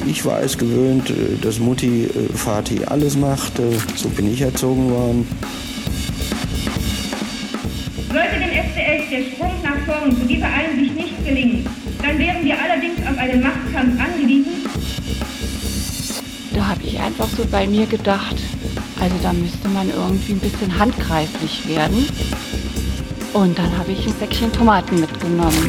Ich war es gewöhnt, dass Mutti, Vati alles macht. So bin ich erzogen worden. Sollte dem SDS der Sprung nach vorn zu dieser Einsicht nicht gelingen, dann wären wir allerdings auf einen Machtkampf angewiesen. Da habe ich einfach so bei mir gedacht, also da müsste man irgendwie ein bisschen handgreiflich werden. Und dann habe ich ein Säckchen Tomaten mitgenommen.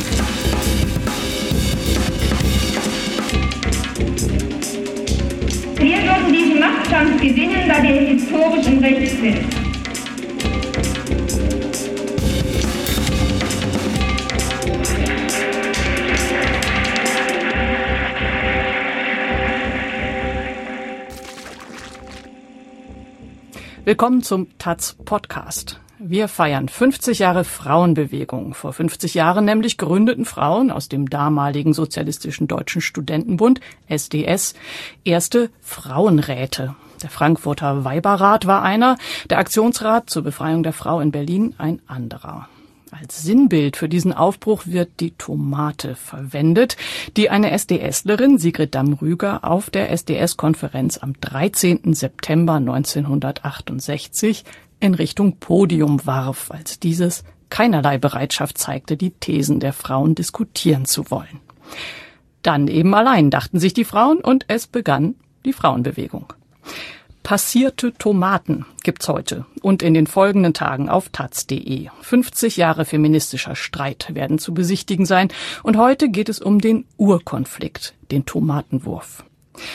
Wir würden diesen Machtkampf gewinnen, da wir historisch im Recht sind. Willkommen zum taz Podcast. Wir feiern 50 Jahre Frauenbewegung. Vor 50 Jahren nämlich gründeten Frauen aus dem damaligen Sozialistischen Deutschen Studentenbund, SDS, erste Frauenräte. Der Frankfurter Weiberrat war einer, der Aktionsrat zur Befreiung der Frau in Berlin ein anderer. Als Sinnbild für diesen Aufbruch wird die Tomate verwendet, die eine SDSlerin, Sigrid Damm-Rüger, auf der SDS-Konferenz am 13. September 1968 in Richtung Podium warf, als dieses keinerlei Bereitschaft zeigte, die Thesen der Frauen diskutieren zu wollen. Dann eben allein, dachten sich die Frauen, und es begann die Frauenbewegung. Passierte Tomaten gibt's heute und in den folgenden Tagen auf taz.de. 50 Jahre feministischer Streit werden zu besichtigen sein und heute geht es um den Urkonflikt, den Tomatenwurf.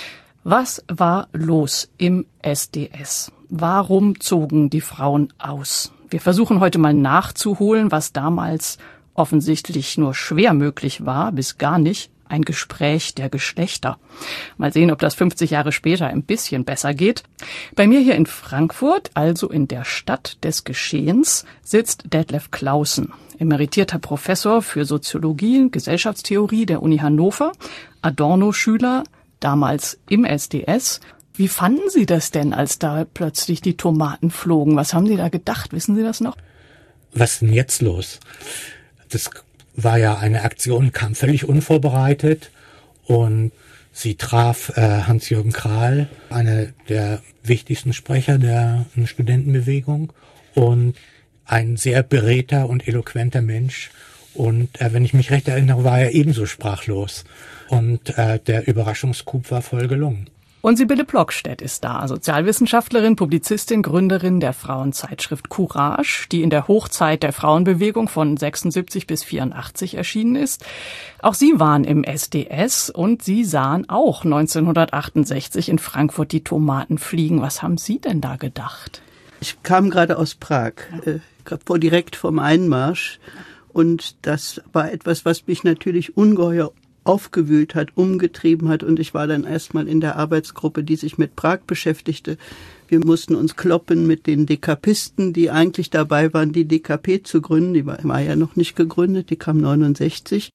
Was war los im SDS? Warum zogen die Frauen aus? Wir versuchen heute mal nachzuholen, was damals offensichtlich nur schwer möglich war, bis gar nicht. Ein Gespräch der Geschlechter. Mal sehen, ob das 50 Jahre später ein bisschen besser geht. Bei mir hier in Frankfurt, also in der Stadt des Geschehens, sitzt Detlef Clausen, emeritierter Professor für Soziologie und Gesellschaftstheorie der Uni Hannover, Adorno-Schüler, damals im SDS. Wie fanden Sie das denn, als da plötzlich die Tomaten flogen? Was haben Sie da gedacht? Wissen Sie das noch? Was ist denn jetzt los? Das war ja eine Aktion, kam völlig unvorbereitet und sie traf Hans-Jürgen Krahl, einer der wichtigsten Sprecher der Studentenbewegung und ein sehr beredter und eloquenter Mensch. Und wenn ich mich recht erinnere, war er ebenso sprachlos. Und der Überraschungscoup war voll gelungen. Und Sibylle Plockstedt ist da, Sozialwissenschaftlerin, Publizistin, Gründerin der Frauenzeitschrift Courage, die in der Hochzeit der Frauenbewegung von 76 bis 84 erschienen ist. Auch Sie waren im SDS und Sie sahen auch 1968 in Frankfurt die Tomaten fliegen. Was haben Sie denn da gedacht? Ich kam gerade aus Prag, direkt vom Einmarsch. Und das war etwas, was mich natürlich ungeheuer aufgewühlt hat, umgetrieben hat, und ich war dann erstmal in der Arbeitsgruppe, die sich mit Prag beschäftigte. Wir mussten uns kloppen mit den Dekapisten, die eigentlich dabei waren, die DKP zu gründen. Die war ja noch nicht gegründet, die kam 69.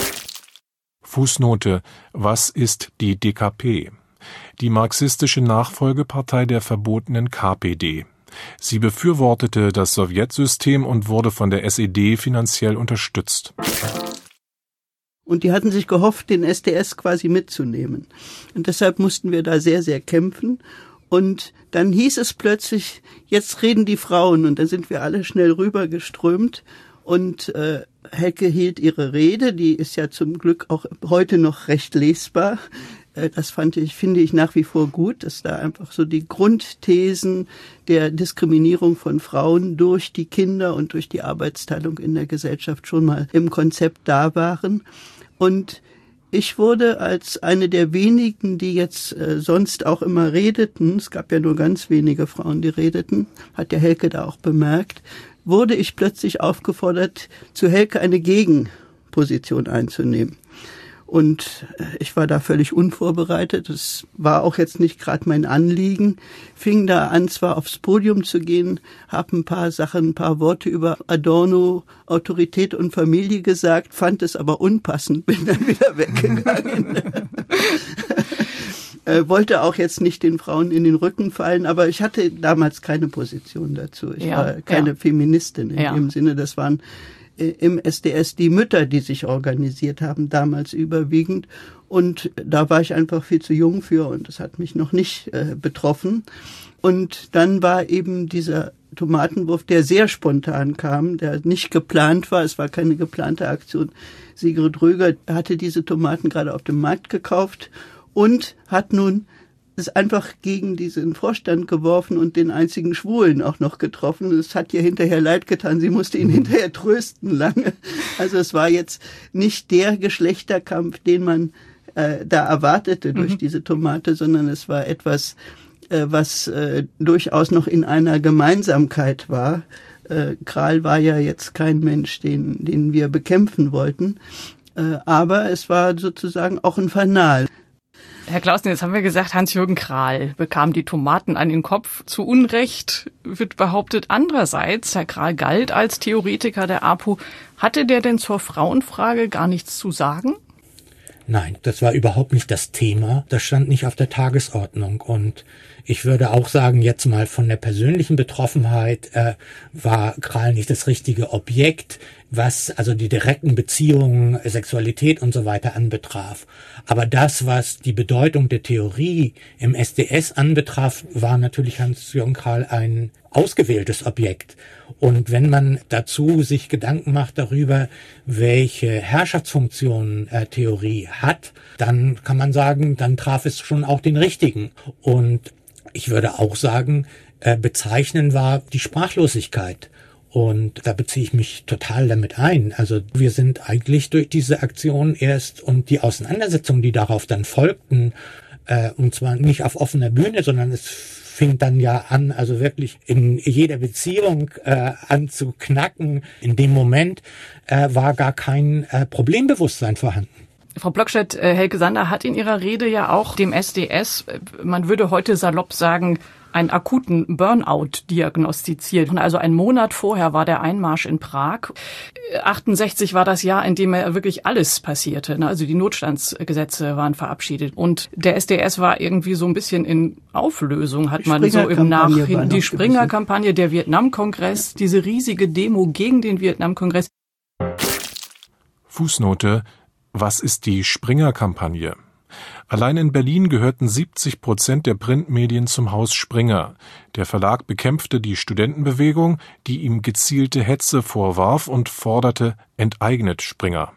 Fußnote: Was ist die DKP? Die marxistische Nachfolgepartei der verbotenen KPD. Sie befürwortete das Sowjetsystem und wurde von der SED finanziell unterstützt. Und die hatten sich gehofft, den SDS quasi mitzunehmen. Und deshalb mussten wir da sehr, sehr kämpfen. Und dann hieß es plötzlich, jetzt reden die Frauen. Und da sind wir alle schnell rübergeströmt. Und Helke hielt ihre Rede, die ist ja zum Glück auch heute noch recht lesbar. Das finde ich nach wie vor gut, dass da einfach so die Grundthesen der Diskriminierung von Frauen durch die Kinder und durch die Arbeitsteilung in der Gesellschaft schon mal im Konzept da waren. Und ich wurde als eine der wenigen, die jetzt sonst auch immer redeten, es gab ja nur ganz wenige Frauen, die redeten, hat ja Helke da auch bemerkt, wurde ich plötzlich aufgefordert, zu Helke eine Gegenposition einzunehmen. Und ich war da völlig unvorbereitet. Das war auch jetzt nicht gerade mein Anliegen. Fing da an, zwar aufs Podium zu gehen, habe ein paar Worte über Adorno, Autorität und Familie gesagt, fand es aber unpassend, bin dann wieder weggegangen. Wollte auch jetzt nicht den Frauen in den Rücken fallen, aber ich hatte damals keine Position dazu. Ich war keine Feministin in dem Sinne. Das waren im SDS die Mütter, die sich organisiert haben, damals überwiegend. Und da war ich einfach viel zu jung für und das hat mich noch nicht betroffen. Und dann war eben dieser Tomatenwurf, der sehr spontan kam, der nicht geplant war. Es war keine geplante Aktion. Sigrid Röger hatte diese Tomaten gerade auf dem Markt gekauft und hat nun es einfach gegen diesen Vorstand geworfen und den einzigen Schwulen auch noch getroffen. Es hat ihr hinterher leid getan. Sie musste ihn hinterher trösten lange. Also es war jetzt nicht der Geschlechterkampf, den man da erwartete durch diese Tomate, sondern es war etwas, was durchaus noch in einer Gemeinsamkeit war. Kral war ja jetzt kein Mensch, den wir bekämpfen wollten, aber es war sozusagen auch ein Fanal. Herr Clausen, jetzt haben wir gesagt, Hans-Jürgen Krahl bekam die Tomaten an den Kopf. Zu Unrecht wird behauptet. Andererseits, Herr Krahl galt als Theoretiker der APO. Hatte der denn zur Frauenfrage gar nichts zu sagen? Nein, das war überhaupt nicht das Thema. Das stand nicht auf der Tagesordnung. Und ich würde auch sagen, jetzt mal von der persönlichen Betroffenheit war Krahl nicht das richtige Objekt, was also die direkten Beziehungen, Sexualität und so weiter anbetraf. Aber das, was die Bedeutung der Theorie im SDS anbetraf, war natürlich Hans-Jürgen Krahl ein ausgewähltes Objekt. Und wenn man dazu sich Gedanken macht darüber, welche Herrschaftsfunktionen Theorie hat, dann kann man sagen, dann traf es schon auch den richtigen. Und ich würde auch sagen, bezeichnend war die Sprachlosigkeit. Und da beziehe ich mich total damit ein. Also wir sind eigentlich durch diese Aktion erst und die Auseinandersetzungen, die darauf dann folgten, und zwar nicht auf offener Bühne, sondern es fing dann ja an, also wirklich in jeder Beziehung an zu knacken. In dem Moment war gar kein Problembewusstsein vorhanden. Frau Blockstedt, Helge Sander hat in ihrer Rede ja auch dem SDS, man würde heute salopp sagen, einen akuten Burnout diagnostiziert. Also einen Monat vorher war der Einmarsch in Prag. 68 war das Jahr, in dem ja wirklich alles passierte. Also die Notstandsgesetze waren verabschiedet. Und der SDS war irgendwie so ein bisschen in Auflösung, hat man so im Nachhinein. Die Springer-Kampagne, der Vietnam-Kongress, diese riesige Demo gegen den Vietnam-Kongress. Fußnote: Was ist die Springer-Kampagne? Allein in Berlin gehörten 70% der Printmedien zum Haus Springer. Der Verlag bekämpfte die Studentenbewegung, die ihm gezielte Hetze vorwarf und forderte, enteignet Springer.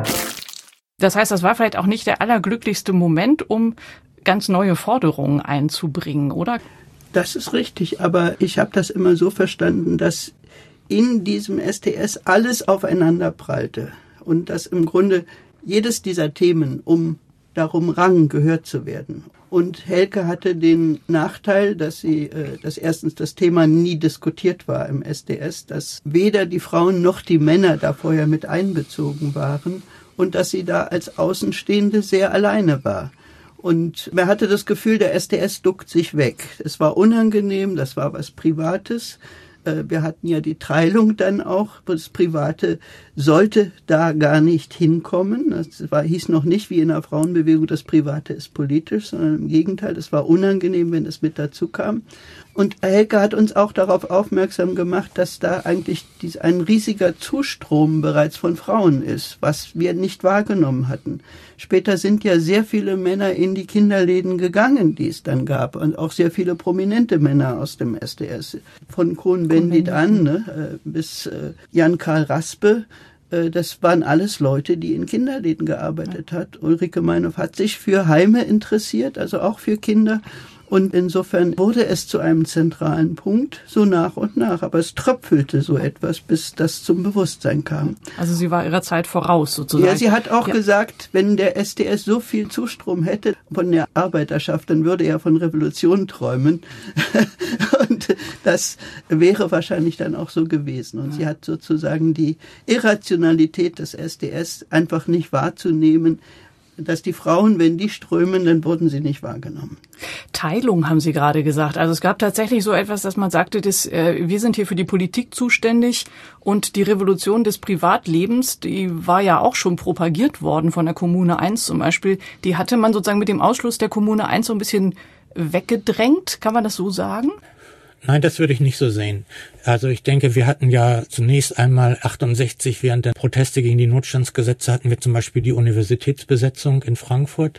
Das heißt, das war vielleicht auch nicht der allerglücklichste Moment, um ganz neue Forderungen einzubringen, oder? Das ist richtig, aber ich habe das immer so verstanden, dass in diesem SDS alles aufeinander prallte und dass im Grunde jedes dieser Themen darum rang, gehört zu werden. Und Helke hatte den Nachteil, dass erstens das Thema nie diskutiert war im SDS, dass weder die Frauen noch die Männer da vorher mit einbezogen waren und dass sie da als Außenstehende sehr alleine war. Und man hatte das Gefühl, der SDS duckt sich weg. Es war unangenehm, das war was Privates. Wir hatten ja die Teilung dann auch. Das Private sollte da gar nicht hinkommen. Hieß noch nicht wie in der Frauenbewegung, das Private ist politisch, sondern im Gegenteil, es war unangenehm, wenn es mit dazu kam. Und Helke hat uns auch darauf aufmerksam gemacht, dass da eigentlich ein riesiger Zustrom bereits von Frauen ist, was wir nicht wahrgenommen hatten. Später sind ja sehr viele Männer in die Kinderläden gegangen, die es dann gab, und auch sehr viele prominente Männer aus dem SDS. Von Cohn-Bendit an bis Jan-Karl Raspe. Das waren alles Leute, die in Kinderläden gearbeitet hat. Ulrike Meinhof hat sich für Heime interessiert, also auch für Kinder. Und insofern wurde es zu einem zentralen Punkt, so nach und nach. Aber es tröpfelte so etwas, bis das zum Bewusstsein kam. Also sie war ihrer Zeit voraus sozusagen. Ja, sie hat auch gesagt, wenn der SDS so viel Zustrom hätte von der Arbeiterschaft, dann würde er von Revolution träumen. Und das wäre wahrscheinlich dann auch so gewesen. Und sie hat sozusagen die Irrationalität des SDS einfach nicht wahrzunehmen, dass die Frauen, wenn die strömen, dann wurden sie nicht wahrgenommen. Teilung haben Sie gerade gesagt. Also es gab tatsächlich so etwas, dass man sagte, wir sind hier für die Politik zuständig und die Revolution des Privatlebens, die war ja auch schon propagiert worden von der Kommune 1 zum Beispiel. Die hatte man sozusagen mit dem Ausschluss der Kommune 1 so ein bisschen weggedrängt. Kann man das so sagen? Nein, das würde ich nicht so sehen. Also ich denke, wir hatten ja zunächst einmal 68 während der Proteste gegen die Notstandsgesetze hatten wir zum Beispiel die Universitätsbesetzung in Frankfurt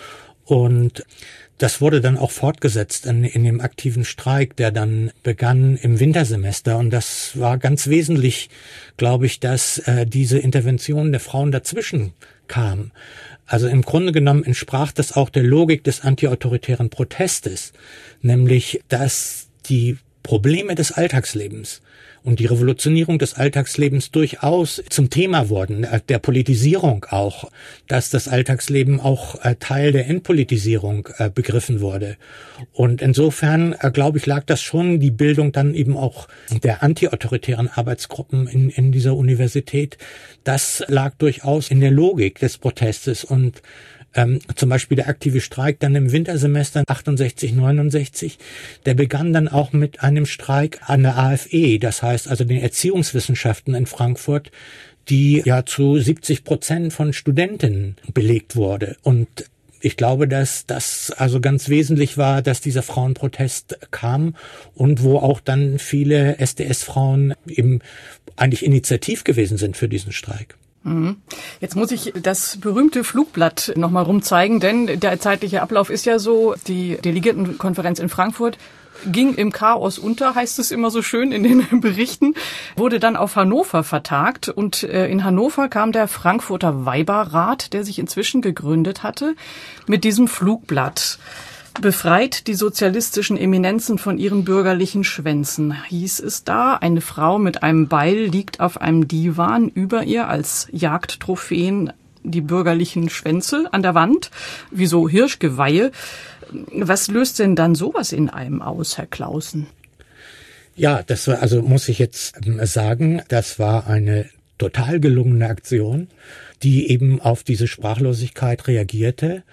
und das wurde dann auch fortgesetzt in dem aktiven Streik, der dann begann im Wintersemester. Und das war ganz wesentlich, glaube ich, dass diese Intervention der Frauen dazwischen kam. Also im Grunde genommen entsprach das auch der Logik des antiautoritären Protestes, nämlich dass die Probleme des Alltagslebens und die Revolutionierung des Alltagslebens durchaus zum Thema wurden, der Politisierung auch, dass das Alltagsleben auch Teil der Entpolitisierung begriffen wurde. Und insofern, glaube ich, lag das schon die Bildung dann eben auch der antiautoritären Arbeitsgruppen in dieser Universität. Das lag durchaus in der Logik des Protestes und zum Beispiel der aktive Streik dann im Wintersemester 68, 69, der begann dann auch mit einem Streik an der AFE, das heißt also den Erziehungswissenschaften in Frankfurt, die ja zu 70% von Studentinnen belegt wurde. Und ich glaube, dass das also ganz wesentlich war, dass dieser Frauenprotest kam und wo auch dann viele SDS-Frauen eben eigentlich initiativ gewesen sind für diesen Streik. Jetzt muss ich das berühmte Flugblatt nochmal rumzeigen, denn der zeitliche Ablauf ist ja so, die Delegiertenkonferenz in Frankfurt ging im Chaos unter, heißt es immer so schön in den Berichten, wurde dann auf Hannover vertagt und in Hannover kam der Frankfurter Weiberrat, der sich inzwischen gegründet hatte, mit diesem Flugblatt. Befreit die sozialistischen Eminenzen von ihren bürgerlichen Schwänzen, hieß es da. Eine Frau mit einem Beil liegt auf einem Divan, über ihr als Jagdtrophäen die bürgerlichen Schwänze an der Wand, wie so Hirschgeweihe. Was löst denn dann sowas in einem aus, Herr Clausen? Ja, das war, also muss ich jetzt sagen, das war eine total gelungene Aktion, die eben auf diese Sprachlosigkeit reagierte.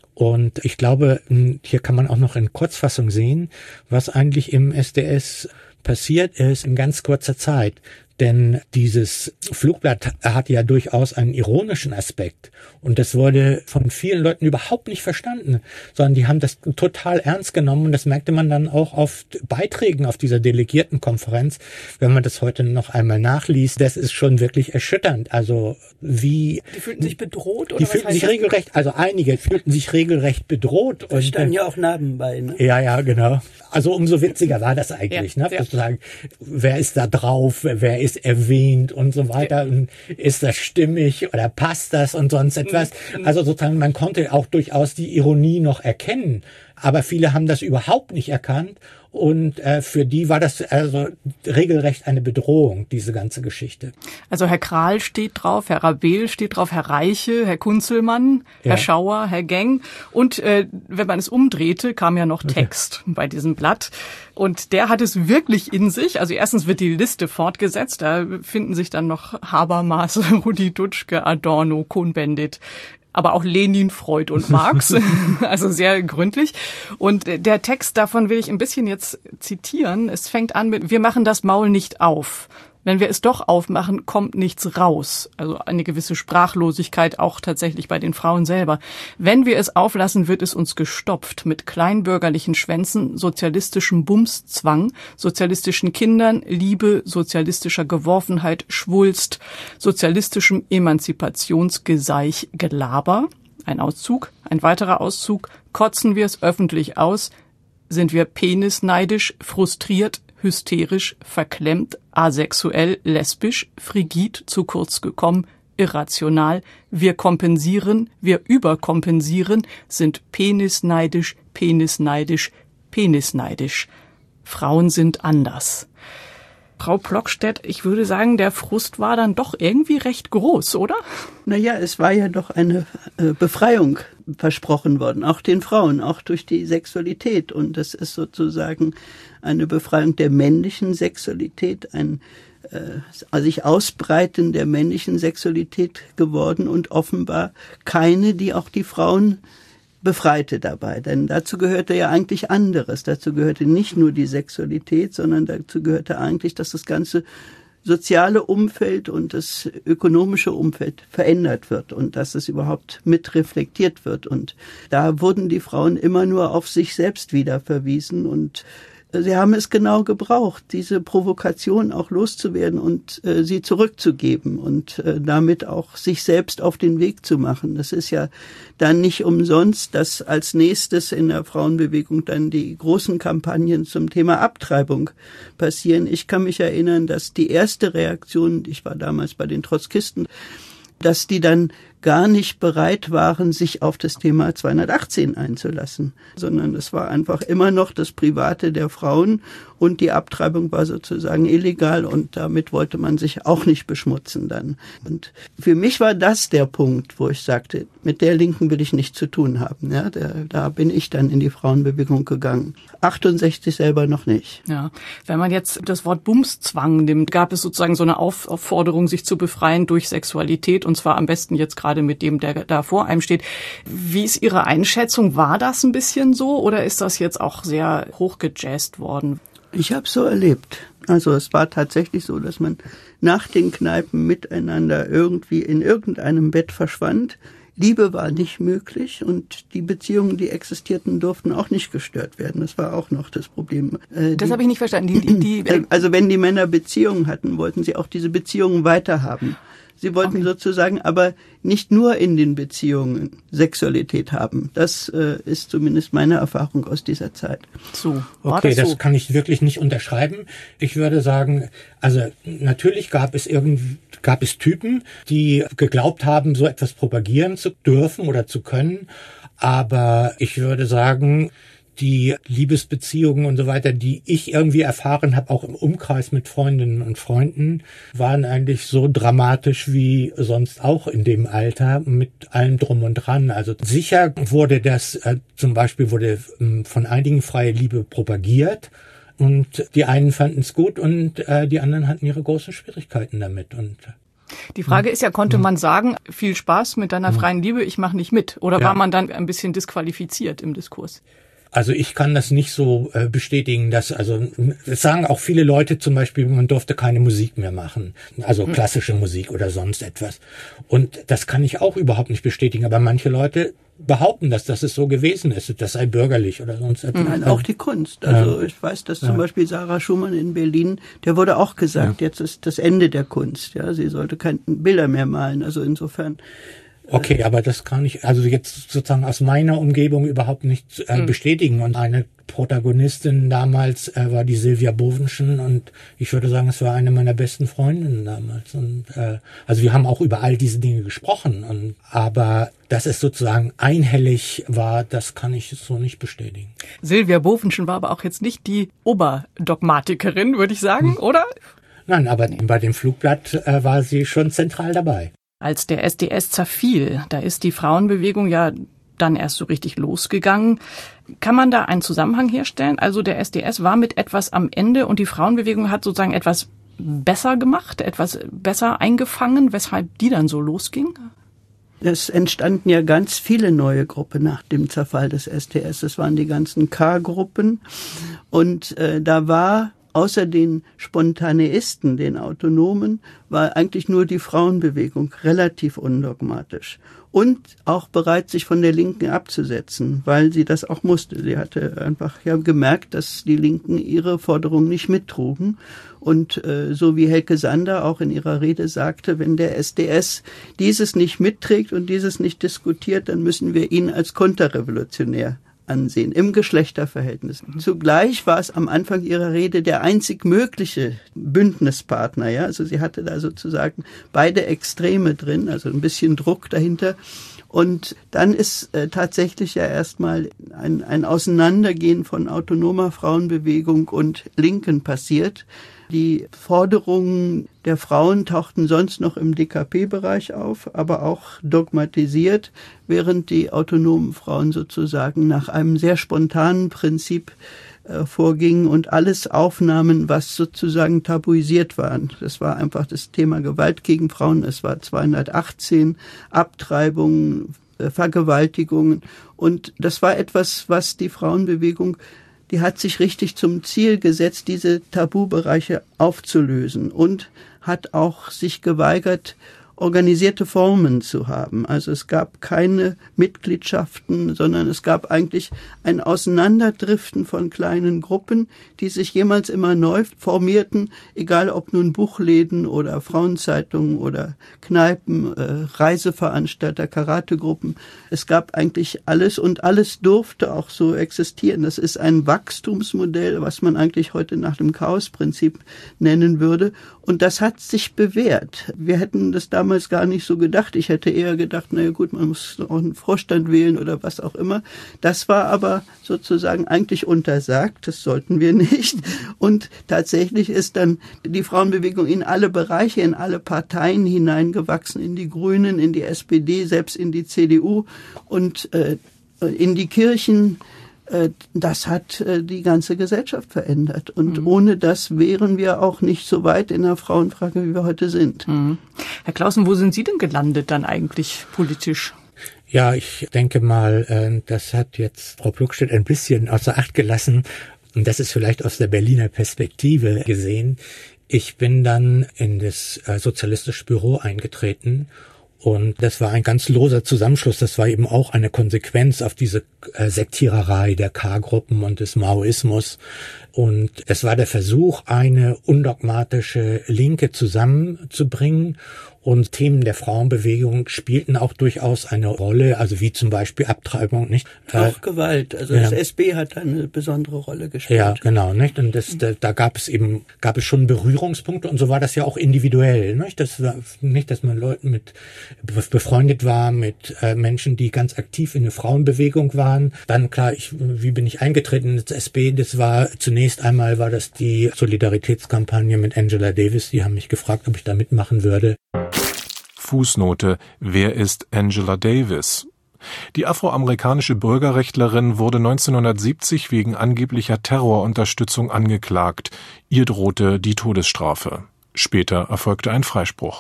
Und ich glaube, hier kann man auch noch in Kurzfassung sehen, was eigentlich im SDS passiert ist in ganz kurzer Zeit. Denn dieses Flugblatt hat ja durchaus einen ironischen Aspekt. Und das wurde von vielen Leuten überhaupt nicht verstanden, sondern die haben das total ernst genommen. Und das merkte man dann auch auf Beiträgen auf dieser Delegiertenkonferenz. Wenn man das heute noch einmal nachliest, das ist schon wirklich erschütternd. Also wie... Die fühlten sich bedroht? Oder die fühlten sich regelrecht, also einige fühlten sich regelrecht bedroht. Da standen ja auch Narben bei. Ne? Ja, genau. Also umso witziger war das eigentlich. Ja, ne? Sozusagen, wer ist da drauf, wer ist erwähnt und so weiter. Und ist das stimmig oder passt das und sonst etwas? Also sozusagen, man konnte auch durchaus die Ironie noch erkennen. Aber viele haben das überhaupt nicht erkannt. Und für die war das also regelrecht eine Bedrohung, diese ganze Geschichte. Also Herr Krahl steht drauf, Herr Rabel steht drauf, Herr Reiche, Herr Kunzelmann, ja. Herr Schauer, Herr Geng. Und wenn man es umdrehte, kam ja noch Text bei diesem Blatt. Und der hat es wirklich in sich. Also erstens wird die Liste fortgesetzt. Da finden sich dann noch Habermas, Rudi Dutschke, Adorno, Cohn-Bendit, aber auch Lenin, Freud und Marx, also sehr gründlich. Und der Text, davon will ich ein bisschen jetzt zitieren. Es fängt an mit, wir machen das Maul nicht auf. Wenn wir es doch aufmachen, kommt nichts raus. Also eine gewisse Sprachlosigkeit auch tatsächlich bei den Frauen selber. Wenn wir es auflassen, wird es uns gestopft mit kleinbürgerlichen Schwänzen, sozialistischem Bumszwang, sozialistischen Kindern, Liebe, sozialistischer Geworfenheit, Schwulst, sozialistischem Emanzipationsgeseich, Gelaber. Ein Auszug, ein weiterer Auszug. Kotzen wir es öffentlich aus? Sind wir penisneidisch, frustriert, hysterisch, verklemmt, asexuell, lesbisch, frigid, zu kurz gekommen, irrational, wir kompensieren, wir überkompensieren, sind penisneidisch, penisneidisch, penisneidisch. Frauen sind anders. Frau Plockstedt, ich würde sagen, der Frust war dann doch irgendwie recht groß, oder? Naja, es war ja doch eine Befreiung versprochen worden, auch den Frauen, auch durch die Sexualität. Und das ist sozusagen eine Befreiung der männlichen Sexualität, ein sich ausbreiten der männlichen Sexualität geworden und offenbar keine, die auch die Frauen befreite dabei. Denn dazu gehörte ja eigentlich anderes. Dazu gehörte nicht nur die Sexualität, sondern dazu gehörte eigentlich, dass das ganze soziale Umfeld und das ökonomische Umfeld verändert wird und dass es überhaupt mit reflektiert wird. Und da wurden die Frauen immer nur auf sich selbst wieder verwiesen und sie haben es genau gebraucht, diese Provokation auch loszuwerden und sie zurückzugeben und damit auch sich selbst auf den Weg zu machen. Das ist ja dann nicht umsonst, dass als nächstes in der Frauenbewegung dann die großen Kampagnen zum Thema Abtreibung passieren. Ich kann mich erinnern, dass die erste Reaktion, ich war damals bei den Trotzkisten, dass die dann gar nicht bereit waren, sich auf das Thema 218 einzulassen, sondern es war einfach immer noch das Private der Frauen und die Abtreibung war sozusagen illegal und damit wollte man sich auch nicht beschmutzen dann. Und für mich war das der Punkt, wo ich sagte, mit der Linken will ich nichts zu tun haben. Ja, da bin ich dann in die Frauenbewegung gegangen. 68 selber noch nicht. Ja, wenn man jetzt das Wort Bumszwang nimmt, gab es sozusagen so eine Aufforderung, sich zu befreien durch Sexualität und zwar am besten jetzt gerade mit dem, der da vor einem steht. Wie ist Ihre Einschätzung? War das ein bisschen so oder ist das jetzt auch sehr hochgejazzt worden? Ich habe es so erlebt. Also es war tatsächlich so, dass man nach den Kneipen miteinander irgendwie in irgendeinem Bett verschwand. Liebe war nicht möglich und die Beziehungen, die existierten, durften auch nicht gestört werden. Das war auch noch das Problem. Das habe ich nicht verstanden. Also wenn die Männer Beziehungen hatten, wollten sie auch diese Beziehungen weiterhaben. Sie wollten sozusagen aber nicht nur in den Beziehungen Sexualität haben. Das ist zumindest meine Erfahrung aus dieser Zeit. So, okay, das kann ich wirklich nicht unterschreiben. Ich würde sagen, also natürlich gab es Typen, die geglaubt haben, so etwas propagieren zu dürfen oder zu können. Aber ich würde sagen, die Liebesbeziehungen und so weiter, die ich irgendwie erfahren habe, auch im Umkreis mit Freundinnen und Freunden, waren eigentlich so dramatisch wie sonst auch in dem Alter mit allem Drum und Dran. Also sicher wurde das, zum Beispiel wurde von einigen freie Liebe propagiert und die einen fanden es gut und die anderen hatten ihre großen Schwierigkeiten damit. Und die Frage ist ja, konnte man sagen, viel Spaß mit deiner freien Liebe, ich mache nicht mit? Oder war man dann ein bisschen disqualifiziert im Diskurs? Also ich kann das nicht so bestätigen, das sagen auch viele Leute zum Beispiel, man durfte keine Musik mehr machen, also klassische Musik oder sonst etwas. Und das kann ich auch überhaupt nicht bestätigen, aber manche Leute behaupten, dass es so gewesen ist, das sei bürgerlich oder sonst etwas. Nein, auch die Kunst. Also ich weiß, dass zum Beispiel Sarah Schumann in Berlin, der wurde auch gesagt, jetzt ist das Ende der Kunst. Ja, sie sollte keine Bilder mehr malen. Also insofern. Okay, aber das kann ich also jetzt sozusagen aus meiner Umgebung überhaupt nicht bestätigen. Und eine Protagonistin damals war die Sylvia Bovenschen und ich würde sagen, es war eine meiner besten Freundinnen damals. Und also wir haben auch über all diese Dinge gesprochen. Aber dass es sozusagen einhellig war, das kann ich so nicht bestätigen. Sylvia Bovenschen war aber auch jetzt nicht die Oberdogmatikerin, würde ich sagen, oder? Nein, aber bei dem Flugblatt war sie schon zentral dabei. Als der SDS zerfiel, da ist die Frauenbewegung ja dann erst so richtig losgegangen. Kann man da einen Zusammenhang herstellen? Also der SDS war mit etwas am Ende und die Frauenbewegung hat sozusagen etwas besser gemacht, etwas besser eingefangen, weshalb die dann so losging? Es entstanden ja ganz viele neue Gruppen nach dem Zerfall des SDS. Das waren die ganzen K-Gruppen und da war außer den Spontaneisten, den Autonomen, war eigentlich nur die Frauenbewegung relativ undogmatisch und auch bereit, sich von der Linken abzusetzen, weil sie das auch musste. Sie hatte einfach gemerkt, dass die Linken ihre Forderungen nicht mittrugen. Und so wie Helke Sander auch in ihrer Rede sagte, wenn der SDS dieses nicht mitträgt und dieses nicht diskutiert, dann müssen wir ihn als konterrevolutionär ansehen, im Geschlechterverhältnis. Zugleich war es am Anfang ihrer Rede der einzig mögliche Bündnispartner. Ja? Also sie hatte da sozusagen beide Extreme drin, also ein bisschen Druck dahinter. Und dann ist tatsächlich ja erstmal ein Auseinandergehen von autonomer Frauenbewegung und Linken passiert. Die Forderungen der Frauen tauchten sonst noch im DKP-Bereich auf, aber auch dogmatisiert, während die autonomen Frauen sozusagen nach einem sehr spontanen Prinzip vorgingen und alles aufnahmen, was sozusagen tabuisiert war. Das war einfach das Thema Gewalt gegen Frauen. Es war 218, Abtreibungen, Vergewaltigungen. Und das war etwas, was die Frauenbewegung, die hat sich richtig zum Ziel gesetzt, diese Tabubereiche aufzulösen und hat auch sich geweigert, organisierte Formen zu haben. Also es gab keine Mitgliedschaften, sondern es gab eigentlich ein Auseinanderdriften von kleinen Gruppen, die sich jemals immer neu formierten, egal ob nun Buchläden oder Frauenzeitungen oder Kneipen, Reiseveranstalter, Karategruppen. Es gab eigentlich alles und alles durfte auch so existieren. Das ist ein Wachstumsmodell, was man eigentlich heute nach dem Chaosprinzip nennen würde. Und das hat sich bewährt. Wir hätten das damals gar nicht so gedacht. Ich hätte eher gedacht, na ja gut, man muss auch einen Vorstand wählen oder was auch immer. Das war aber sozusagen eigentlich untersagt. Das sollten wir nicht. Und tatsächlich ist dann die Frauenbewegung in alle Bereiche, in alle Parteien hineingewachsen, in die Grünen, in die SPD, selbst in die CDU und in die Kirchen. Das hat die ganze Gesellschaft verändert. Und ohne das wären wir auch nicht so weit in der Frauenfrage, wie wir heute sind. Herr Clausen, wo sind Sie denn gelandet dann eigentlich politisch? Ja, ich denke mal, das hat jetzt Frau Pluckstedt ein bisschen außer Acht gelassen. Und das ist vielleicht aus der Berliner Perspektive gesehen. Ich bin dann in das Sozialistische Büro eingetreten. Und das war ein ganz loser Zusammenschluss. Das war eben auch eine Konsequenz auf diese Sektiererei der K-Gruppen und des Maoismus. Und es war der Versuch, eine undogmatische Linke zusammenzubringen. Und Themen der Frauenbewegung spielten auch durchaus eine Rolle, also wie zum Beispiel Abtreibung, nicht? Auch Gewalt. Also das SB hat eine besondere Rolle gespielt. Ja, genau, nicht? Und da gab es schon Berührungspunkte und so war das ja auch individuell, nicht? Das war nicht, dass man Leuten befreundet war mit Menschen, die ganz aktiv in der Frauenbewegung waren. Dann klar, wie bin ich eingetreten ins SB? Das war zunächst einmal die Solidaritätskampagne mit Angela Davis. Die haben mich gefragt, ob ich da mitmachen würde. Fußnote: Wer ist Angela Davis? Die afroamerikanische Bürgerrechtlerin wurde 1970 wegen angeblicher Terrorunterstützung angeklagt. Ihr drohte die Todesstrafe. Später erfolgte ein Freispruch.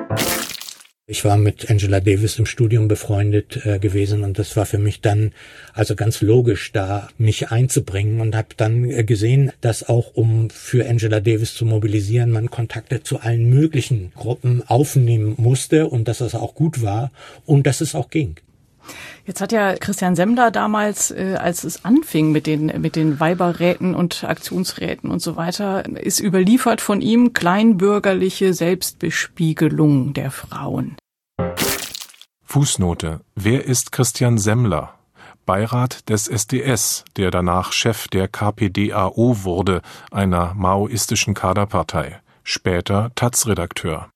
Ich war mit Angela Davis im Studium befreundet gewesen und das war für mich dann also ganz logisch, da mich einzubringen und habe dann gesehen, dass auch um für Angela Davis zu mobilisieren, man Kontakte zu allen möglichen Gruppen aufnehmen musste und dass das auch gut war und dass es auch ging. Jetzt hat ja Christian Semmler damals, als es anfing mit den Weiberräten und Aktionsräten und so weiter, ist überliefert von ihm kleinbürgerliche Selbstbespiegelung der Frauen. Fußnote: Wer ist Christian Semmler? Beirat des SDS, der danach Chef der KPDAO wurde, einer maoistischen Kaderpartei. Später taz-Redakteur.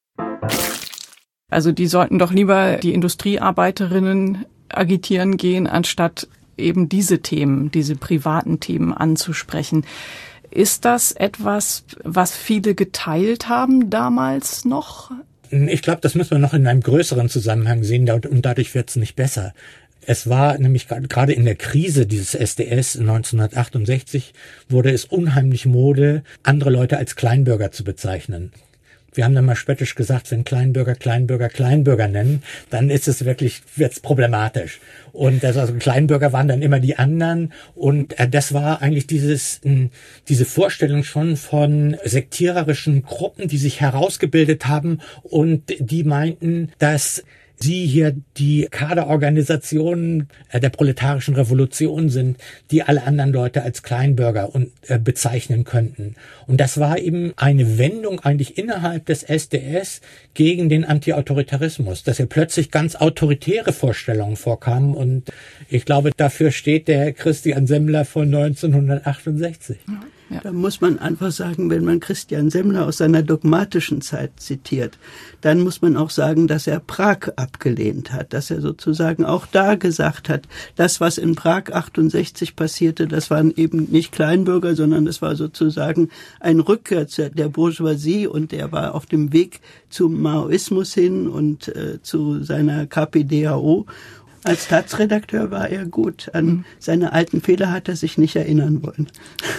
Also die sollten doch lieber die Industriearbeiterinnen agitieren gehen, anstatt eben diese Themen, diese privaten Themen anzusprechen. Ist das etwas, was viele geteilt haben damals noch? Ich glaube, das müssen wir noch in einem größeren Zusammenhang sehen und dadurch wird es nicht besser. Es war nämlich gerade in der Krise dieses SDS 1968 wurde es unheimlich Mode, andere Leute als Kleinbürger zu bezeichnen. Wir haben dann mal spöttisch gesagt, wenn Kleinbürger nennen, dann ist es wird's problematisch. Und also Kleinbürger waren dann immer die anderen. Und das war eigentlich diese Vorstellung schon von sektiererischen Gruppen, die sich herausgebildet haben und die meinten, dass sie hier die Kaderorganisationen der proletarischen Revolution sind, die alle anderen Leute als Kleinbürger bezeichnen könnten. Und das war eben eine Wendung eigentlich innerhalb des SDS gegen den Antiautoritarismus, dass hier plötzlich ganz autoritäre Vorstellungen vorkamen. Und ich glaube, dafür steht der Christian Semmler von 1968. Ja. Da muss man einfach sagen, wenn man Christian Semmler aus seiner dogmatischen Zeit zitiert, dann muss man auch sagen, dass er Prag abgelehnt hat, dass er sozusagen auch da gesagt hat, das, was in Prag 68 passierte, das waren eben nicht Kleinbürger, sondern das war sozusagen ein Rückkehr der Bourgeoisie und der war auf dem Weg zum Maoismus hin und zu seiner KPDAO. Als taz-Redakteur war er gut. An seine alten Fehler hat er sich nicht erinnern wollen.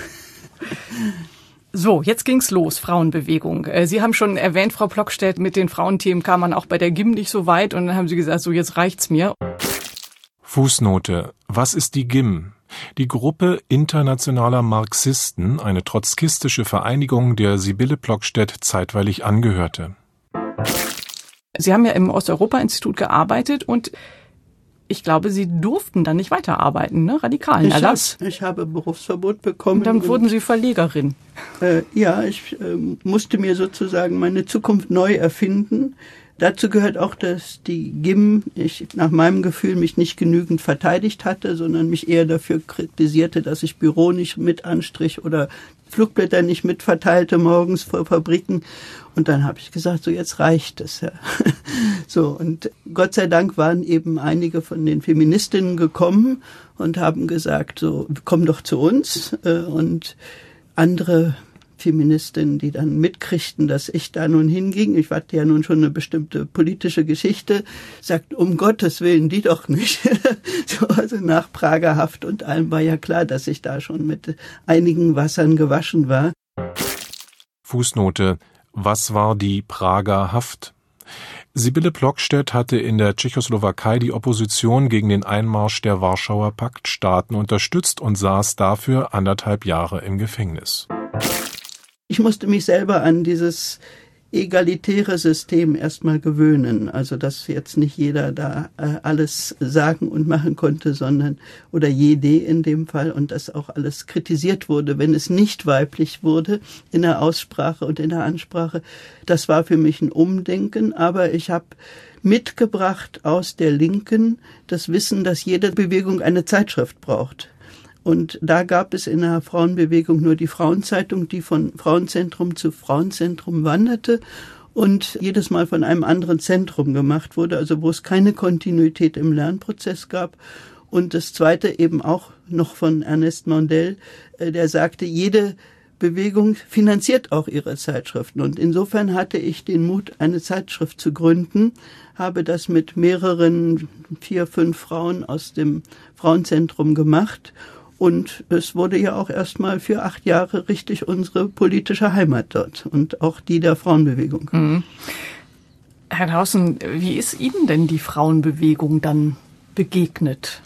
So, jetzt ging's los, Frauenbewegung. Sie haben schon erwähnt, Frau Plockstedt, mit den Frauenthemen kam man auch bei der GIM nicht so weit und dann haben Sie gesagt, so jetzt reicht's mir. Fußnote: Was ist die GIM? Die Gruppe internationaler Marxisten, eine trotzkistische Vereinigung, der Sibylle Plockstedt zeitweilig angehörte. Sie haben ja im Osteuropa-Institut gearbeitet und ich glaube, Sie durften dann nicht weiterarbeiten, ne? Radikalen Erlass. Ich habe Berufsverbot bekommen. Und dann wurden Sie Verlegerin. Ich musste mir sozusagen meine Zukunft neu erfinden. Dazu gehört auch, dass die GIM, nach meinem Gefühl, mich nicht genügend verteidigt hatte, sondern mich eher dafür kritisierte, dass ich Büro nicht mit anstrich oder Flugblätter nicht mitverteilte morgens vor Fabriken. Und dann habe ich gesagt, so jetzt reicht es. Ja. So, und Gott sei Dank waren eben einige von den Feministinnen gekommen und haben gesagt, so komm doch zu uns. Und andere Feministinnen, die dann mitkriegten, dass ich da nun hinging, ich hatte ja nun schon eine bestimmte politische Geschichte, sagten, um Gottes Willen, die doch nicht. So, also nach Prager Haft und allem war ja klar, dass ich da schon mit einigen Wassern gewaschen war. Fußnote: Was war die Prager Haft? Sibylle Plockstedt hatte in der Tschechoslowakei die Opposition gegen den Einmarsch der Warschauer Paktstaaten unterstützt und saß dafür 1,5 Jahre im Gefängnis. Ich musste mich selber an dieses egalitäre System erstmal gewöhnen. Also, dass jetzt nicht jeder da alles sagen und machen konnte, sondern, oder jede in dem Fall, und dass auch alles kritisiert wurde, wenn es nicht weiblich wurde in der Aussprache und in der Ansprache. Das war für mich ein Umdenken, aber ich habe mitgebracht aus der Linken das Wissen, dass jede Bewegung eine Zeitschrift braucht. Und da gab es in der Frauenbewegung nur die Frauenzeitung, die von Frauenzentrum zu Frauenzentrum wanderte und jedes Mal von einem anderen Zentrum gemacht wurde, also wo es keine Kontinuität im Lernprozess gab. Und das Zweite eben auch noch von Ernest Mandel, der sagte, jede Bewegung finanziert auch ihre Zeitschriften. Und insofern hatte ich den Mut, eine Zeitschrift zu gründen, habe das mit mehreren 4, 5 Frauen aus dem Frauenzentrum gemacht. Und es wurde ja auch erstmal für 8 Jahre richtig unsere politische Heimat dort und auch die der Frauenbewegung. Mhm. Herr Draußen, wie ist Ihnen denn die Frauenbewegung dann begegnet?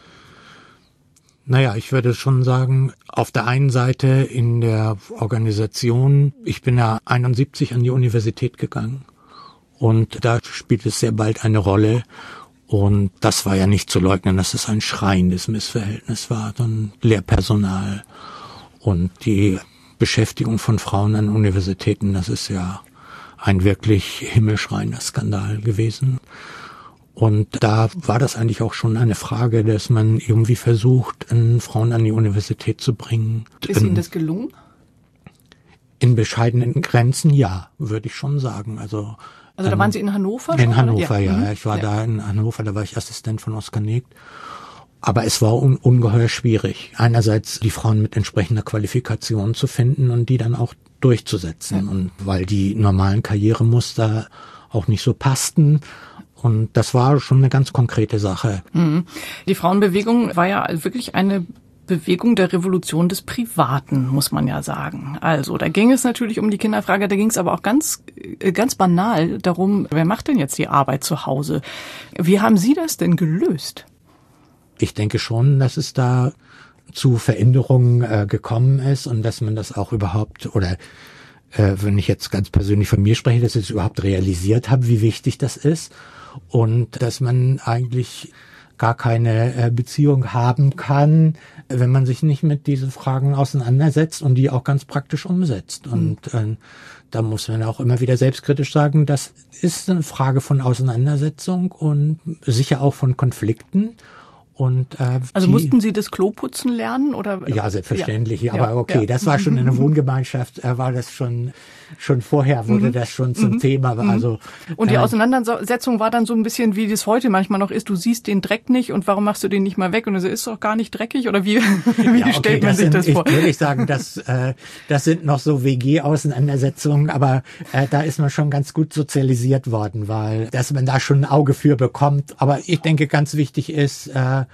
Naja, ich würde schon sagen, auf der einen Seite in der Organisation, ich bin ja 71 an die Universität gegangen und da spielt es sehr bald eine Rolle. Und das war ja nicht zu leugnen, dass es ein schreiendes Missverhältnis war. Dann Lehrpersonal und die Beschäftigung von Frauen an Universitäten, das ist ja ein wirklich himmelschreiender Skandal gewesen. Und da war das eigentlich auch schon eine Frage, dass man irgendwie versucht, Frauen an die Universität zu bringen. Ist Ihnen das gelungen? In bescheidenen Grenzen, ja, würde ich schon sagen. Also da waren Sie in Hannover? In Hannover, ja. Ich war da in Hannover, da war ich Assistent von Oskar Negt. Aber es war ungeheuer schwierig. Einerseits die Frauen mit entsprechender Qualifikation zu finden und die dann auch durchzusetzen. Und weil die normalen Karrieremuster auch nicht so passten. Und das war schon eine ganz konkrete Sache. Die Frauenbewegung war ja wirklich eine Bewegung der Revolution des Privaten, muss man ja sagen. Also da ging es natürlich um die Kinderfrage, da ging es aber auch ganz banal darum, wer macht denn jetzt die Arbeit zu Hause? Wie haben Sie das denn gelöst? Ich denke schon, dass es da zu Veränderungen gekommen ist und dass man das auch überhaupt, oder wenn ich jetzt ganz persönlich von mir spreche, dass ich es überhaupt realisiert habe, wie wichtig das ist und dass man eigentlich gar keine Beziehung haben kann, wenn man sich nicht mit diesen Fragen auseinandersetzt und die auch ganz praktisch umsetzt. Und da muss man auch immer wieder selbstkritisch sagen, das ist eine Frage von Auseinandersetzung und sicher auch von Konflikten. Und also mussten Sie das Kloputzen lernen oder? Ja, selbstverständlich. Ja. Aber okay, das war schon in der Wohngemeinschaft, war das schon vorher wurde das schon zum Thema. Also und die Auseinandersetzung war dann so ein bisschen, wie das heute manchmal noch ist. Du siehst den Dreck nicht und warum machst du den nicht mal weg? Und es ist doch gar nicht dreckig oder wie? Wie stellt man sich das vor? Ich würde sagen, das sind noch so WG-Auseinandersetzungen, aber da ist man schon ganz gut sozialisiert worden, weil dass man da schon ein Auge für bekommt. Aber ich denke, ganz wichtig ist,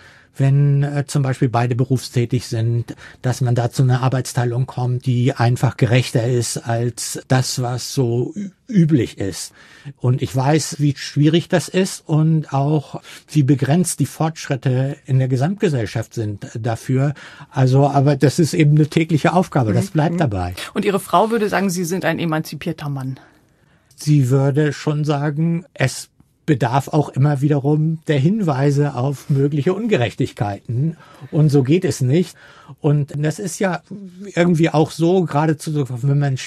wenn zum Beispiel beide berufstätig sind, dass man da zu einer Arbeitsteilung kommt, die einfach gerechter ist als das, was so üblich ist. Und ich weiß, wie schwierig das ist und auch wie begrenzt die Fortschritte in der Gesamtgesellschaft sind dafür. Also, aber das ist eben eine tägliche Aufgabe, das bleibt dabei. Und Ihre Frau würde sagen, Sie sind ein emanzipierter Mann. Sie würde schon sagen, es bedarf auch immer wiederum der Hinweise auf mögliche Ungerechtigkeiten. Und so geht es nicht. Und das ist ja irgendwie auch so, geradezu, wenn man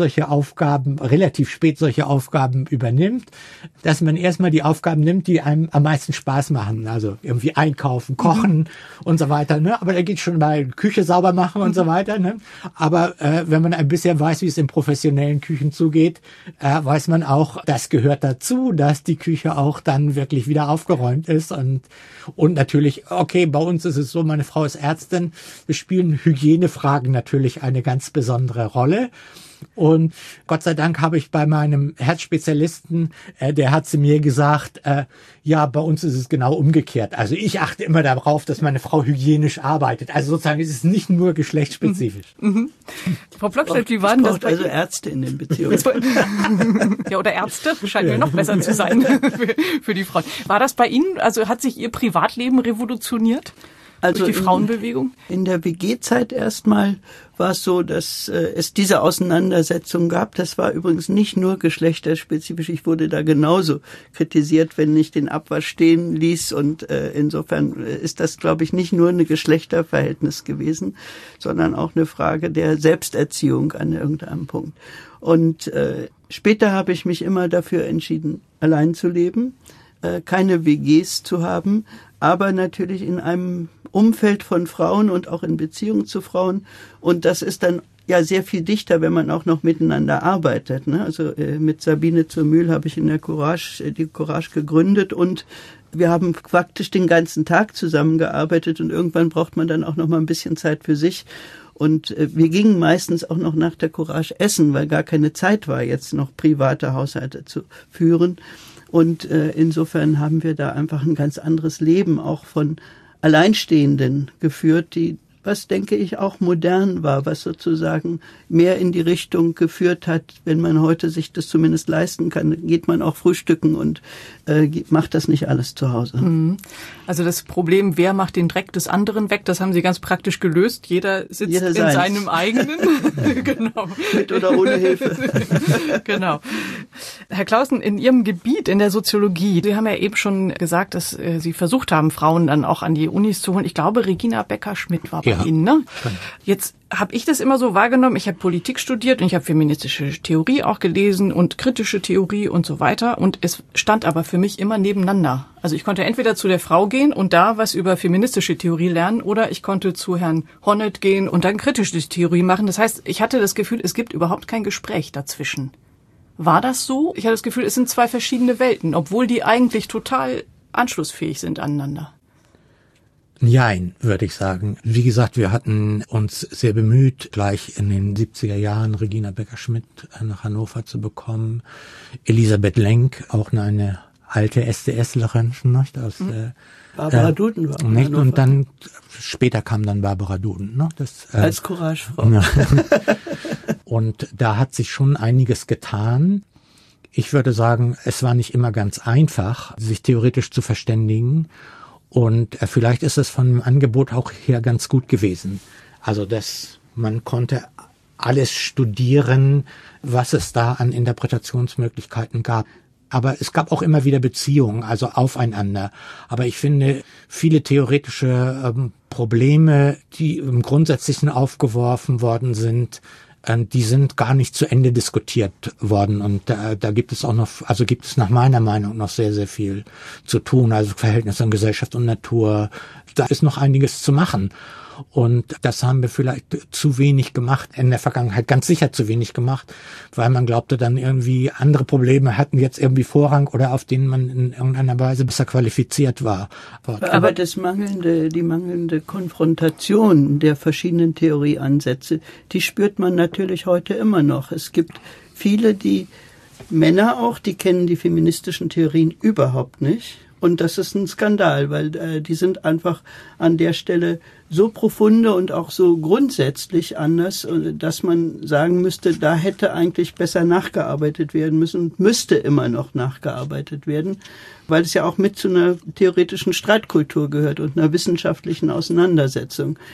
relativ spät solche Aufgaben übernimmt, dass man erstmal die Aufgaben nimmt, die einem am meisten Spaß machen. Also irgendwie einkaufen, kochen und so weiter. Ne? Aber da geht schon mal Küche sauber machen und so weiter. Ne? Aber wenn man ein bisschen weiß, wie es in professionellen Küchen zugeht, weiß man auch, das gehört dazu, dass die Küche auch dann wirklich wieder aufgeräumt ist. Und natürlich, okay, bei uns ist es so, meine Frau ist Ärztin, wir spielen Hygienefragen natürlich eine ganz besondere Rolle. Und Gott sei Dank habe ich bei meinem Herzspezialisten, der hat zu mir gesagt, ja, bei uns ist es genau umgekehrt. Also ich achte immer darauf, dass meine Frau hygienisch arbeitet. Also sozusagen ist es nicht nur geschlechtsspezifisch. Mhm. Frau Blockstedt, wie war denn das? Also Ärzte in den Beziehungen. Ja, oder Ärzte, scheint mir noch besser zu sein für die Frauen. War das bei Ihnen, also hat sich Ihr Privatleben revolutioniert? Also durch die Frauenbewegung? In der WG-Zeit erstmal war es so, dass es diese Auseinandersetzung gab. Das war übrigens nicht nur geschlechterspezifisch. Ich wurde da genauso kritisiert, wenn ich den Abwasch stehen ließ. Und insofern ist das, glaube ich, nicht nur ein Geschlechterverhältnis gewesen, sondern auch eine Frage der Selbsterziehung an irgendeinem Punkt. Und später habe ich mich immer dafür entschieden, allein zu leben, keine WGs zu haben, aber natürlich in einem Umfeld von Frauen und auch in Beziehung zu Frauen. Und das ist dann ja sehr viel dichter, wenn man auch noch miteinander arbeitet. Ne? Also mit Sabine zur Mühl habe ich in der die Courage gegründet und wir haben praktisch den ganzen Tag zusammengearbeitet und irgendwann braucht man dann auch noch mal ein bisschen Zeit für sich. Und wir gingen meistens auch noch nach der Courage essen, weil gar keine Zeit war, jetzt noch private Haushalte zu führen. Und insofern haben wir da einfach ein ganz anderes Leben auch von Alleinstehenden geführt, was denke ich auch modern war, was sozusagen mehr in die Richtung geführt hat, wenn man heute sich das zumindest leisten kann, geht man auch frühstücken und macht das nicht alles zu Hause. Also das Problem, wer macht den Dreck des anderen weg, das haben Sie ganz praktisch gelöst. Jeder sitzt in seinem eigenen. Genau. Mit oder ohne Hilfe. Genau. Herr Clausen, in Ihrem Gebiet, in der Soziologie, Sie haben ja eben schon gesagt, dass Sie versucht haben, Frauen dann auch an die Unis zu holen. Ich glaube, Regina Becker-Schmidt war bei Ihnen, ne? Jetzt habe ich das immer so wahrgenommen, ich habe Politik studiert und ich habe feministische Theorie auch gelesen und kritische Theorie und so weiter und es stand aber für mich immer nebeneinander. Also ich konnte entweder zu der Frau gehen und da was über feministische Theorie lernen oder ich konnte zu Herrn Honneth gehen und dann kritische Theorie machen. Das heißt, ich hatte das Gefühl, es gibt überhaupt kein Gespräch dazwischen. War das so? Ich hatte das Gefühl, es sind zwei verschiedene Welten, obwohl die eigentlich total anschlussfähig sind aneinander. Nein, würde ich sagen. Wie gesagt, wir hatten uns sehr bemüht, gleich in den 70er Jahren Regina Becker-Schmidt nach Hannover zu bekommen. Elisabeth Lenk, auch eine alte StSlerin, aus Barbara Duden war nicht, und dann später kam dann Barbara Duden. Ne? Als Couragefrau. Ja. Und da hat sich schon einiges getan. Ich würde sagen, es war nicht immer ganz einfach, sich theoretisch zu verständigen. Und vielleicht ist es von dem Angebot auch her ganz gut gewesen. Also, dass man konnte alles studieren, was es da an Interpretationsmöglichkeiten gab. Aber es gab auch immer wieder Beziehungen, also aufeinander. Aber ich finde, viele theoretische Probleme, die im Grundsätzlichen aufgeworfen worden sind, die sind gar nicht zu Ende diskutiert worden und da gibt es auch noch, also gibt es nach meiner Meinung noch sehr, sehr viel zu tun, also Verhältnis von Gesellschaft und Natur, da ist noch einiges zu machen. Und das haben wir vielleicht zu wenig gemacht, in der Vergangenheit ganz sicher zu wenig gemacht, weil man glaubte dann irgendwie andere Probleme hatten jetzt irgendwie Vorrang oder auf denen man in irgendeiner Weise besser qualifiziert war. Aber die mangelnde Konfrontation der verschiedenen Theorieansätze, die spürt man natürlich heute immer noch. Es gibt viele, Männer auch, die kennen die feministischen Theorien überhaupt nicht. Und das ist ein Skandal, weil die sind einfach an der Stelle so profunde und auch so grundsätzlich anders, dass man sagen müsste, da hätte eigentlich besser nachgearbeitet werden müssen und müsste immer noch nachgearbeitet werden, weil es ja auch mit zu einer theoretischen Streitkultur gehört und einer wissenschaftlichen Auseinandersetzung.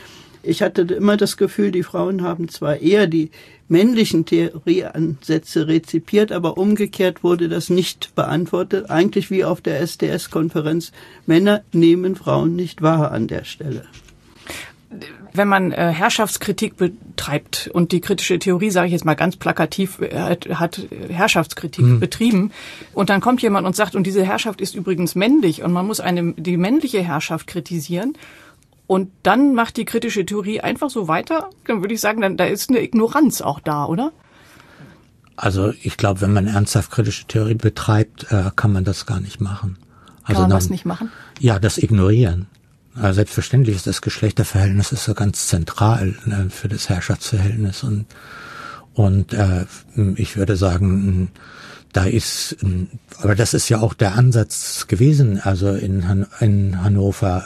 Ich hatte immer das Gefühl, die Frauen haben zwar eher die männlichen Theorieansätze rezipiert, aber umgekehrt wurde das nicht beantwortet. Eigentlich wie auf der SDS-Konferenz. Männer nehmen Frauen nicht wahr an der Stelle. Wenn man Herrschaftskritik betreibt und die kritische Theorie, sage ich jetzt mal ganz plakativ, hat Herrschaftskritik betrieben und dann kommt jemand und sagt, und diese Herrschaft ist übrigens männlich und man muss die männliche Herrschaft kritisieren und dann macht die kritische Theorie einfach so weiter, dann würde ich sagen, da ist eine Ignoranz auch da, oder? Also ich glaube, wenn man ernsthaft kritische Theorie betreibt, kann man das gar nicht machen. Also kann man was nicht machen? Ja, das Ignorieren. Selbstverständlich ist das Geschlechterverhältnis so ganz zentral für das Herrschaftsverhältnis und ich würde sagen, da ist, aber das ist ja auch der Ansatz gewesen, also in Hannover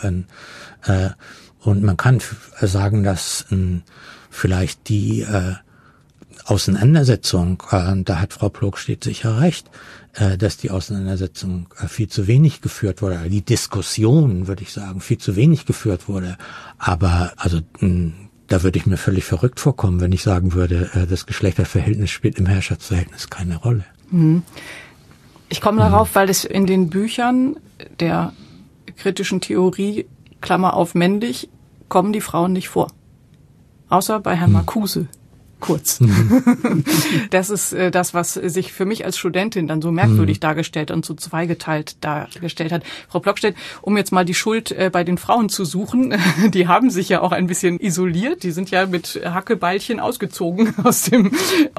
und man kann sagen, dass vielleicht die Auseinandersetzung, da hat Frau Plogstedt sicher recht, dass die Auseinandersetzung viel zu wenig geführt wurde, die Diskussion, würde ich sagen, viel zu wenig geführt wurde. Aber also da würde ich mir völlig verrückt vorkommen, wenn ich sagen würde, das Geschlechterverhältnis spielt im Herrschaftsverhältnis keine Rolle. Ich komme darauf, weil es in den Büchern der kritischen Theorie, Klammer auf männlich, kommen die Frauen nicht vor. Außer bei Herrn Marcuse. Kurz. Das ist das, was sich für mich als Studentin dann so merkwürdig dargestellt und so zweigeteilt dargestellt hat. Frau Plogstedt, um jetzt mal die Schuld bei den Frauen zu suchen, die haben sich ja auch ein bisschen isoliert. Die sind ja mit Hackebeilchen ausgezogen aus dem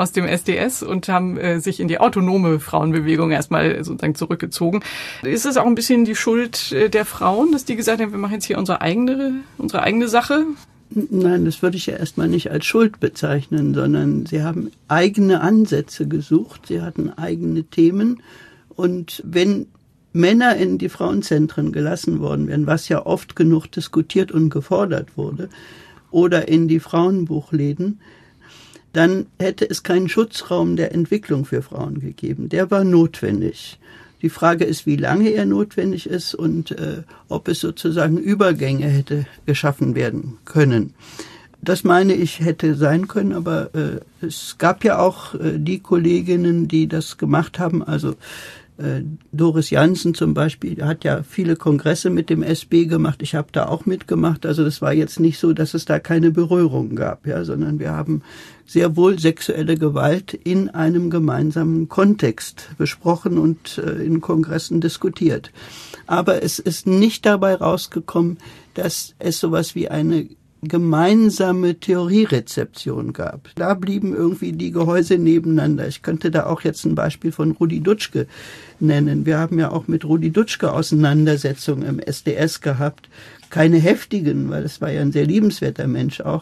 SDS und haben sich in die autonome Frauenbewegung erstmal sozusagen zurückgezogen. Ist es auch ein bisschen die Schuld der Frauen, dass die gesagt haben, wir machen jetzt hier unsere eigene Sache? Nein, das würde ich ja erstmal nicht als Schuld bezeichnen, sondern sie haben eigene Ansätze gesucht, sie hatten eigene Themen und wenn Männer in die Frauenzentren gelassen worden wären, was ja oft genug diskutiert und gefordert wurde, oder in die Frauenbuchläden, dann hätte es keinen Schutzraum der Entwicklung für Frauen gegeben. Der war notwendig. Die Frage ist, wie lange er notwendig ist und ob es sozusagen Übergänge hätte geschaffen werden können. Das meine ich, hätte sein können, aber es gab ja auch die Kolleginnen, die das gemacht haben. Also Doris Jansen zum Beispiel hat ja viele Kongresse mit dem SB gemacht. Ich habe da auch mitgemacht. Also das war jetzt nicht so, dass es da keine Berührung gab, ja, sondern wir haben sehr wohl sexuelle Gewalt in einem gemeinsamen Kontext besprochen und in Kongressen diskutiert. Aber es ist nicht dabei rausgekommen, dass es sowas wie eine gemeinsame Theorierezeption gab. Da blieben irgendwie die Gehäuse nebeneinander. Ich könnte da auch jetzt ein Beispiel von Rudi Dutschke nennen. Wir haben ja auch mit Rudi Dutschke Auseinandersetzungen im SDS gehabt. Keine heftigen, weil es war ja ein sehr liebenswerter Mensch auch.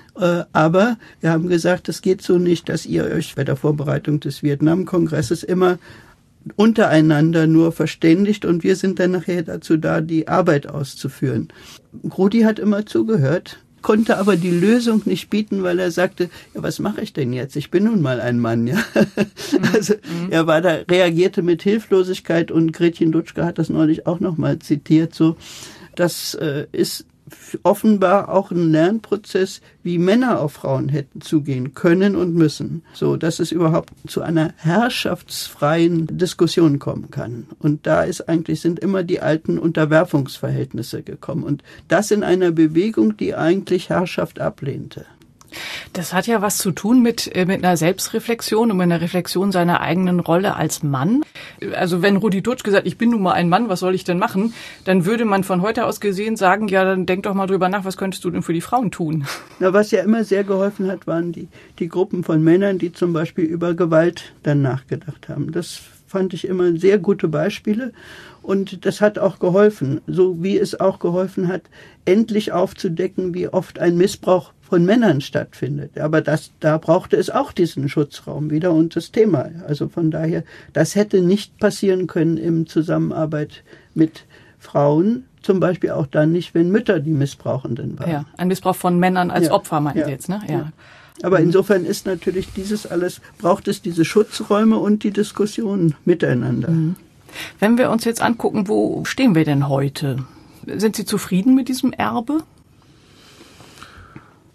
Aber wir haben gesagt, es geht so nicht, dass ihr euch bei der Vorbereitung des Vietnam-Kongresses immer untereinander nur verständigt und wir sind dann nachher dazu da, die Arbeit auszuführen. Rudi hat immer zugehört, konnte aber die Lösung nicht bieten, weil er sagte, ja, was mache ich denn jetzt? Ich bin nun mal ein Mann, ja. Also er reagierte mit Hilflosigkeit und Gretchen Dutschke hat das neulich auch nochmal zitiert, so. Das ist offenbar auch ein Lernprozess, wie Männer auf Frauen hätten zugehen können und müssen, so dass es überhaupt zu einer herrschaftsfreien Diskussion kommen kann. Und da sind immer die alten Unterwerfungsverhältnisse gekommen und das in einer Bewegung, die eigentlich Herrschaft ablehnte. Das hat ja was zu tun mit einer Selbstreflexion und mit einer Reflexion seiner eigenen Rolle als Mann. Also wenn Rudi Dutschke sagt, ich bin nun mal ein Mann, was soll ich denn machen? Dann würde man von heute aus gesehen sagen, ja, dann denk doch mal drüber nach, was könntest du denn für die Frauen tun? Na, was ja immer sehr geholfen hat, waren die Gruppen von Männern, die zum Beispiel über Gewalt dann nachgedacht haben. Das fand ich immer sehr gute Beispiele. Und das hat auch geholfen, so wie es auch geholfen hat, endlich aufzudecken, wie oft ein Missbrauch von Männern stattfindet. Aber da brauchte es auch diesen Schutzraum wieder und das Thema. Also von daher, das hätte nicht passieren können in Zusammenarbeit mit Frauen, zum Beispiel auch dann nicht, wenn Mütter die Missbrauchenden waren. Ja, ein Missbrauch von Männern als Opfer, meinen Sie jetzt, ne? Ja. Aber insofern ist natürlich braucht es diese Schutzräume und die Diskussion miteinander. Wenn wir uns jetzt angucken, wo stehen wir denn heute? Sind Sie zufrieden mit diesem Erbe?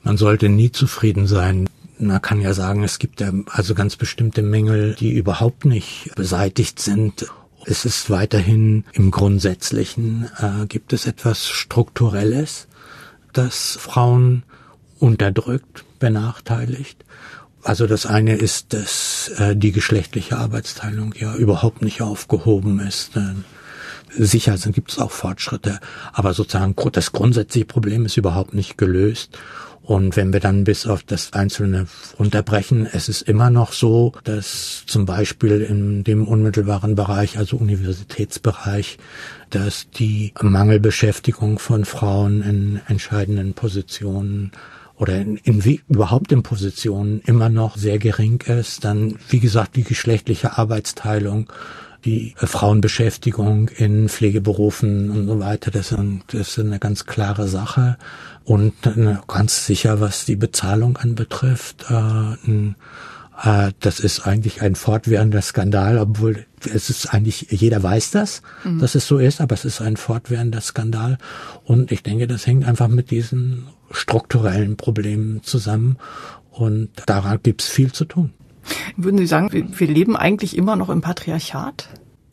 Man sollte nie zufrieden sein. Man kann ja sagen, es gibt ja also ganz bestimmte Mängel, die überhaupt nicht beseitigt sind. Es ist weiterhin im Grundsätzlichen, gibt es etwas Strukturelles, das Frauen unterdrückt, benachteiligt. Also das eine ist, dass die geschlechtliche Arbeitsteilung ja überhaupt nicht aufgehoben ist. Sicher gibt es auch Fortschritte, aber sozusagen das grundsätzliche Problem ist überhaupt nicht gelöst. Und wenn wir dann bis auf das Einzelne runterbrechen, es ist immer noch so, dass zum Beispiel in dem unmittelbaren Bereich, also Universitätsbereich, dass die Mangelbeschäftigung von Frauen in entscheidenden Positionen oder überhaupt in Positionen immer noch sehr gering ist. Dann, wie gesagt, die geschlechtliche Arbeitsteilung, die Frauenbeschäftigung in Pflegeberufen und so weiter, das ist eine ganz klare Sache. Und ganz sicher, was die Bezahlung anbetrifft, das ist eigentlich ein fortwährender Skandal, obwohl es ist eigentlich, jeder weiß das, dass es so ist, aber es ist ein fortwährender Skandal. Und ich denke, das hängt einfach mit diesen strukturellen Problemen zusammen. Und daran gibt's viel zu tun. Würden Sie sagen, wir leben eigentlich immer noch im Patriarchat?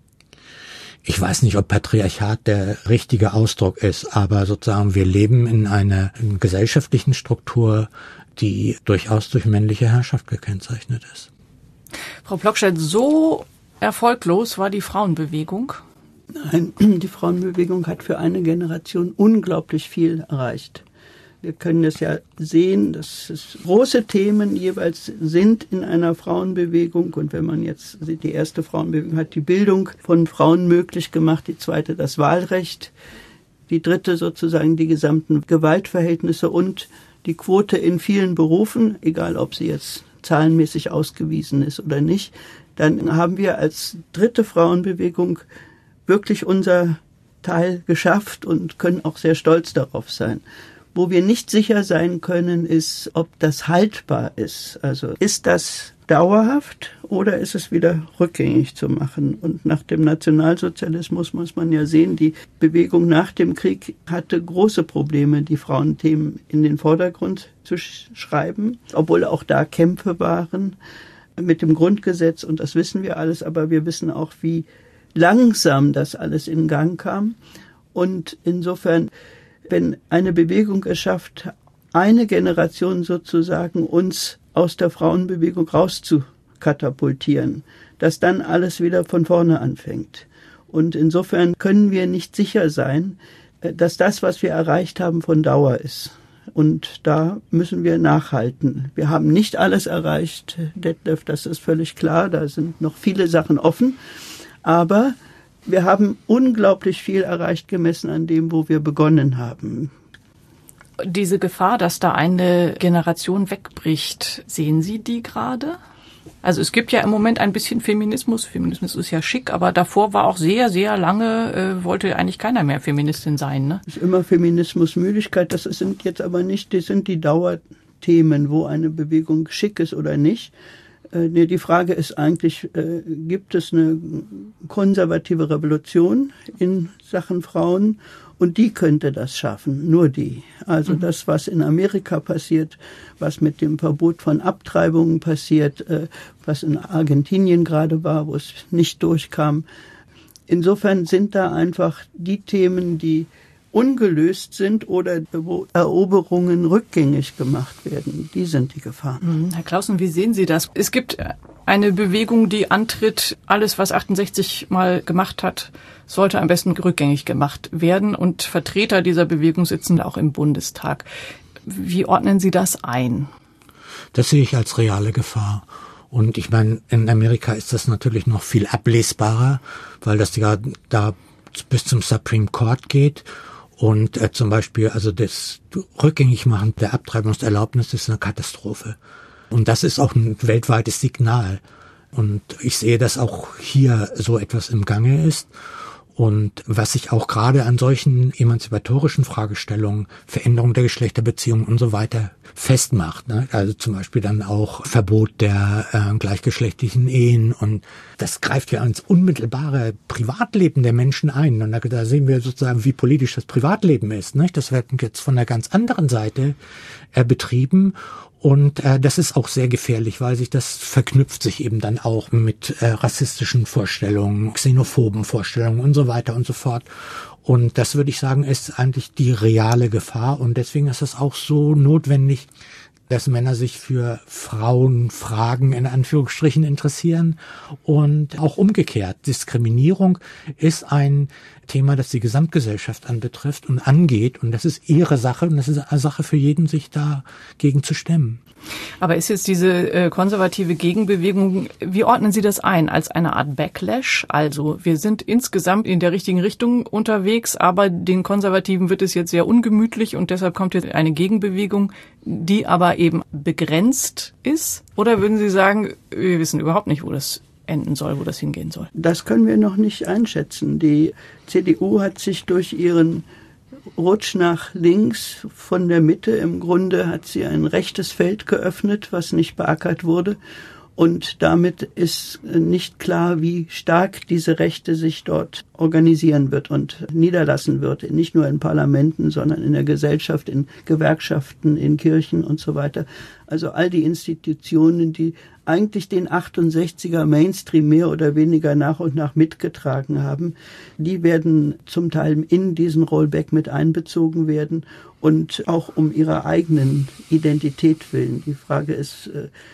Ich weiß nicht, ob Patriarchat der richtige Ausdruck ist, aber sozusagen wir leben in einer gesellschaftlichen Struktur, die durchaus durch männliche Herrschaft gekennzeichnet ist. Frau Plockstedt, so erfolglos war die Frauenbewegung? Nein, die Frauenbewegung hat für eine Generation unglaublich viel erreicht. Wir können es ja sehen, dass es große Themen jeweils sind in einer Frauenbewegung. Und wenn man jetzt sieht, die erste Frauenbewegung hat die Bildung von Frauen möglich gemacht, die zweite das Wahlrecht, die dritte sozusagen die gesamten Gewaltverhältnisse und die Quote in vielen Berufen, egal ob sie jetzt zahlenmäßig ausgewiesen ist oder nicht. Dann haben wir als dritte Frauenbewegung wirklich unser Teil geschafft und können auch sehr stolz darauf sein. Wo wir nicht sicher sein können, ist, ob das haltbar ist. Also ist das dauerhaft oder ist es wieder rückgängig zu machen? Und nach dem Nationalsozialismus muss man ja sehen, die Bewegung nach dem Krieg hatte große Probleme, die Frauenthemen in den Vordergrund zu schreiben, obwohl auch da Kämpfe waren mit dem Grundgesetz und das wissen wir alles, aber wir wissen auch, wie langsam das alles in Gang kam. Und insofern, wenn eine Bewegung es schafft, eine Generation sozusagen uns aus der Frauenbewegung rauszukatapultieren, dass dann alles wieder von vorne anfängt. Und insofern können wir nicht sicher sein, dass das, was wir erreicht haben, von Dauer ist. Und da müssen wir nachhalten. Wir haben nicht alles erreicht, Detlef, das ist völlig klar, da sind noch viele Sachen offen. Aber wir haben unglaublich viel erreicht, gemessen an dem, wo wir begonnen haben. Diese Gefahr, dass da eine Generation wegbricht, sehen Sie die gerade? Also es gibt ja im Moment ein bisschen Feminismus. Feminismus ist ja schick, aber davor war auch sehr, sehr lange, wollte eigentlich keiner mehr Feministin sein, ne? Es ist immer Feminismusmüdigkeit, das sind jetzt aber nicht, das sind die Dauerthemen, wo eine Bewegung schick ist oder nicht. Die Frage ist eigentlich, gibt es eine konservative Revolution in Sachen Frauen? Und die könnte das schaffen, nur die. Also das, was in Amerika passiert, was mit dem Verbot von Abtreibungen passiert, was in Argentinien gerade war, wo es nicht durchkam. Insofern sind da einfach die Themen, die ungelöst sind oder wo Eroberungen rückgängig gemacht werden. Die sind die Gefahren. Herr Clausen, wie sehen Sie das? Es gibt eine Bewegung, die antritt, alles, was 68 mal gemacht hat, sollte am besten rückgängig gemacht werden. Und Vertreter dieser Bewegung sitzen auch im Bundestag. Wie ordnen Sie das ein? Das sehe ich als reale Gefahr. Und ich meine, in Amerika ist das natürlich noch viel ablesbarer, weil das ja da bis zum Supreme Court geht. Und zum Beispiel, also das Rückgängigmachen der Abtreibungserlaubnis ist eine Katastrophe. Und das ist auch ein weltweites Signal. Und ich sehe, dass auch hier so etwas im Gange ist. Und was sich auch gerade an solchen emanzipatorischen Fragestellungen, Veränderung der Geschlechterbeziehungen und so weiter festmacht, ne? Also zum Beispiel dann auch Verbot der gleichgeschlechtlichen Ehen, und das greift ja ans unmittelbare Privatleben der Menschen ein. Und da sehen wir sozusagen, wie politisch das Privatleben ist, ne? Das wird jetzt von einer ganz anderen Seite betrieben. Und das ist auch sehr gefährlich, weil das verknüpft sich eben dann auch mit rassistischen Vorstellungen, xenophoben Vorstellungen und so weiter und so fort. Und das, würde ich sagen, ist eigentlich die reale Gefahr. Und deswegen ist es auch so notwendig, dass Männer sich für Frauenfragen in Anführungsstrichen interessieren, und auch umgekehrt. Diskriminierung ist ein Thema, das die Gesamtgesellschaft anbetrifft und angeht, und das ist ihre Sache, und das ist eine Sache für jeden, sich dagegen zu stemmen. Aber ist jetzt diese konservative Gegenbewegung, wie ordnen Sie das ein? Als eine Art Backlash? Also wir sind insgesamt in der richtigen Richtung unterwegs, aber den Konservativen wird es jetzt sehr ungemütlich, und deshalb kommt jetzt eine Gegenbewegung, die aber eben begrenzt ist? Oder würden Sie sagen, wir wissen überhaupt nicht, wo das enden soll, wo das hingehen soll? Das können wir noch nicht einschätzen. Die CDU hat sich durch ihren Rutsch nach links von der Mitte, im Grunde hat sie ein rechtes Feld geöffnet, was nicht beackert wurde. Und damit ist nicht klar, wie stark diese Rechte sich dort organisieren wird und niederlassen wird. Nicht nur in Parlamenten, sondern in der Gesellschaft, in Gewerkschaften, in Kirchen und so weiter. Also all die Institutionen, die eigentlich den 68er Mainstream mehr oder weniger nach und nach mitgetragen haben, die werden zum Teil in diesen Rollback mit einbezogen werden, und auch um ihrer eigenen Identität willen. Die Frage ist,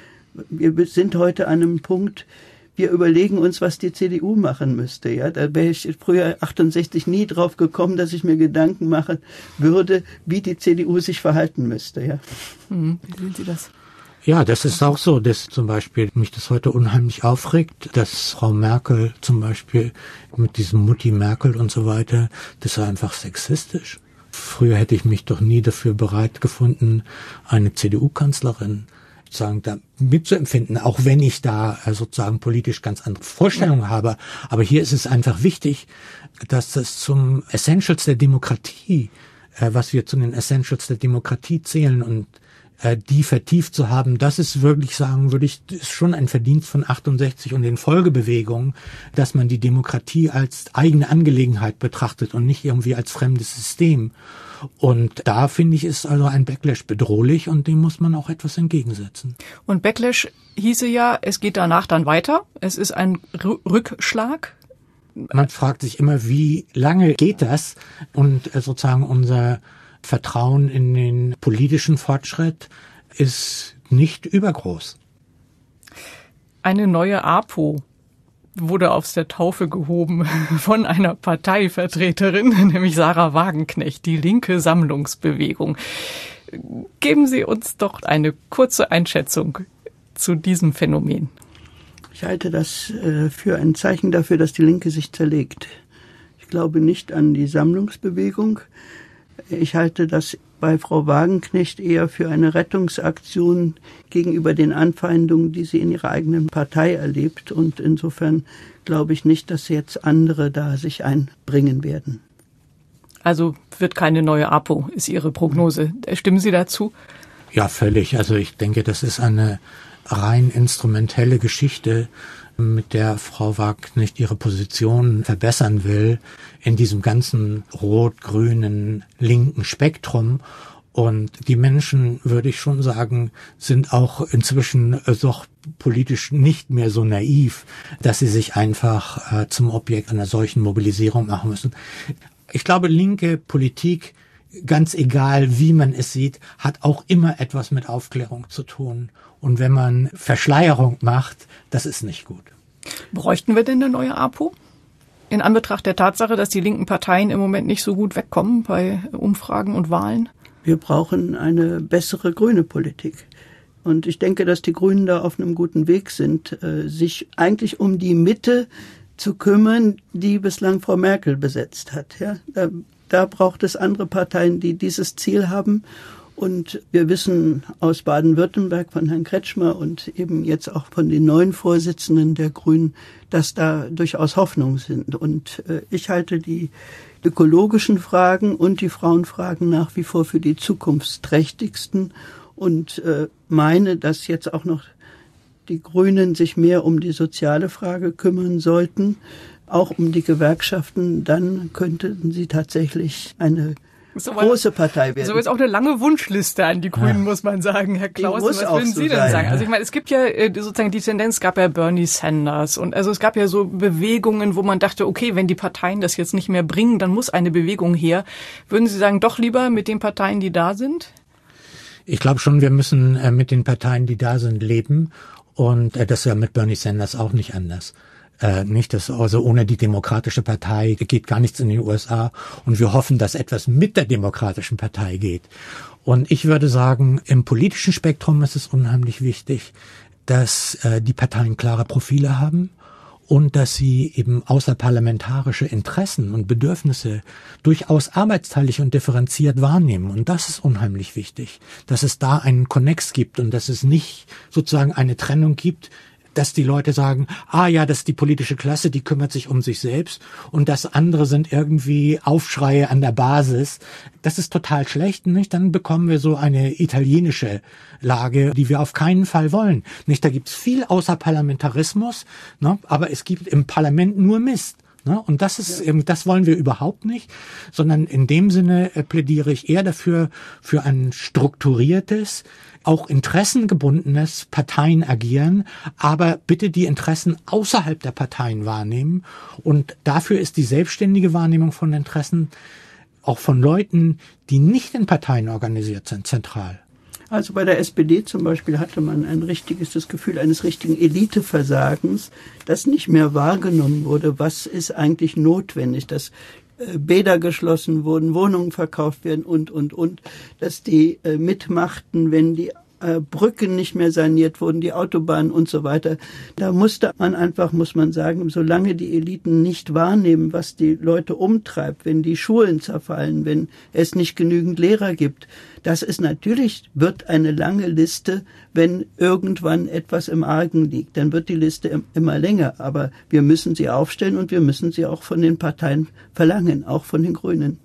wir sind heute an einem Punkt, wir überlegen uns, was die CDU machen müsste. Ja, da wäre ich früher 68 nie drauf gekommen, dass ich mir Gedanken machen würde, wie die CDU sich verhalten müsste. Ja. Wie sehen Sie das? Ja, das ist auch so, dass zum Beispiel mich das heute unheimlich aufregt, dass Frau Merkel zum Beispiel mit diesem Mutti Merkel und so weiter, das war einfach sexistisch. Früher hätte ich mich doch nie dafür bereit gefunden, eine CDU-Kanzlerin sozusagen da mitzuempfinden, auch wenn ich da sozusagen politisch ganz andere Vorstellungen habe. Aber hier ist es einfach wichtig, dass das zum Essentials der Demokratie, was wir zu den Essentials der Demokratie zählen, und die vertieft zu haben, das ist wirklich, sagen würde ich, ist schon ein Verdienst von 68 und den Folgebewegungen, dass man die Demokratie als eigene Angelegenheit betrachtet und nicht irgendwie als fremdes System. Und da finde ich, ist also ein Backlash bedrohlich, und dem muss man auch etwas entgegensetzen. Und Backlash hieße ja, es geht danach dann weiter. Es ist ein Rückschlag. Man fragt sich immer, wie lange geht das? Und sozusagen unser Vertrauen in den politischen Fortschritt ist nicht übergroß. Eine neue APO wurde aus der Taufe gehoben von einer Parteivertreterin, nämlich Sarah Wagenknecht, die linke Sammlungsbewegung. Geben Sie uns doch eine kurze Einschätzung zu diesem Phänomen. Ich halte das für ein Zeichen dafür, dass die Linke sich zerlegt. Ich glaube nicht an die Sammlungsbewegung. Ich halte das bei Frau Wagenknecht eher für eine Rettungsaktion gegenüber den Anfeindungen, die sie in ihrer eigenen Partei erlebt. Und insofern glaube ich nicht, dass jetzt andere da sich einbringen werden. Also wird keine neue APO, ist Ihre Prognose. Stimmen Sie dazu? Ja, völlig. Also ich denke, das ist eine rein instrumentelle Geschichte, mit der Frau Wagenknecht ihre Position verbessern will in diesem ganzen rot-grünen linken Spektrum. Und die Menschen, würde ich schon sagen, sind auch inzwischen doch politisch nicht mehr so naiv, dass sie sich einfach zum Objekt einer solchen Mobilisierung machen müssen. Ich glaube, linke Politik, ganz egal wie man es sieht, hat auch immer etwas mit Aufklärung zu tun. Und wenn man Verschleierung macht, das ist nicht gut. Bräuchten wir denn eine neue APO? In Anbetracht der Tatsache, dass die linken Parteien im Moment nicht so gut wegkommen bei Umfragen und Wahlen? Wir brauchen eine bessere grüne Politik. Und ich denke, dass die Grünen da auf einem guten Weg sind, sich eigentlich um die Mitte zu kümmern, die bislang Frau Merkel besetzt hat. Ja, da braucht es andere Parteien, die dieses Ziel haben. Und wir wissen aus Baden-Württemberg von Herrn Kretschmer und eben jetzt auch von den neuen Vorsitzenden der Grünen, dass da durchaus Hoffnungen sind. Und ich halte die ökologischen Fragen und die Frauenfragen nach wie vor für die zukunftsträchtigsten und meine, dass jetzt auch noch die Grünen sich mehr um die soziale Frage kümmern sollten, auch um die Gewerkschaften, dann könnten sie tatsächlich eine große Partei werden. So ist auch eine lange Wunschliste an die Grünen, muss man sagen, Herr Clausen. Was würden Sie denn sagen? Also ich meine, es gibt ja sozusagen die Tendenz, gab ja Bernie Sanders und also es gab ja so Bewegungen, wo man dachte, okay, wenn die Parteien das jetzt nicht mehr bringen, dann muss eine Bewegung her. Würden Sie sagen, doch lieber mit den Parteien, die da sind? Ich glaube schon, wir müssen mit den Parteien, die da sind, leben und das ist ja mit Bernie Sanders auch nicht anders. Nicht, dass also ohne die Demokratische Partei geht gar nichts in den USA und wir hoffen, dass etwas mit der Demokratischen Partei geht. Und ich würde sagen, im politischen Spektrum ist es unheimlich wichtig, dass die Parteien klare Profile haben und dass sie eben außerparlamentarische Interessen und Bedürfnisse durchaus arbeitsteilig und differenziert wahrnehmen. Und das ist unheimlich wichtig, dass es da einen Konnex gibt und dass es nicht sozusagen eine Trennung gibt, dass die Leute sagen, ja, das ist die politische Klasse, die kümmert sich um sich selbst und das andere sind irgendwie Aufschreie an der Basis. Das ist total schlecht, nicht? Dann bekommen wir so eine italienische Lage, die wir auf keinen Fall wollen. Nicht? Da gibt's viel Außerparlamentarismus, ne? Aber es gibt im Parlament nur Mist. Und das ist eben, das wollen wir überhaupt nicht, sondern in dem Sinne plädiere ich eher dafür, für ein strukturiertes, auch interessengebundenes Parteien agieren, aber bitte die Interessen außerhalb der Parteien wahrnehmen. Und dafür ist die selbstständige Wahrnehmung von Interessen auch von Leuten, die nicht in Parteien organisiert sind, zentral. Also bei der SPD zum Beispiel hatte man das Gefühl eines richtigen Eliteversagens, das nicht mehr wahrgenommen wurde. Was ist eigentlich notwendig, dass Bäder geschlossen wurden, Wohnungen verkauft werden und, dass die mitmachten, wenn die Brücken nicht mehr saniert wurden, die Autobahnen und so weiter. Da musste man einfach, muss man sagen, solange die Eliten nicht wahrnehmen, was die Leute umtreibt, wenn die Schulen zerfallen, wenn es nicht genügend Lehrer gibt, das ist natürlich, wird eine lange Liste, wenn irgendwann etwas im Argen liegt, dann wird die Liste immer länger, aber wir müssen sie aufstellen und wir müssen sie auch von den Parteien verlangen, auch von den Grünen.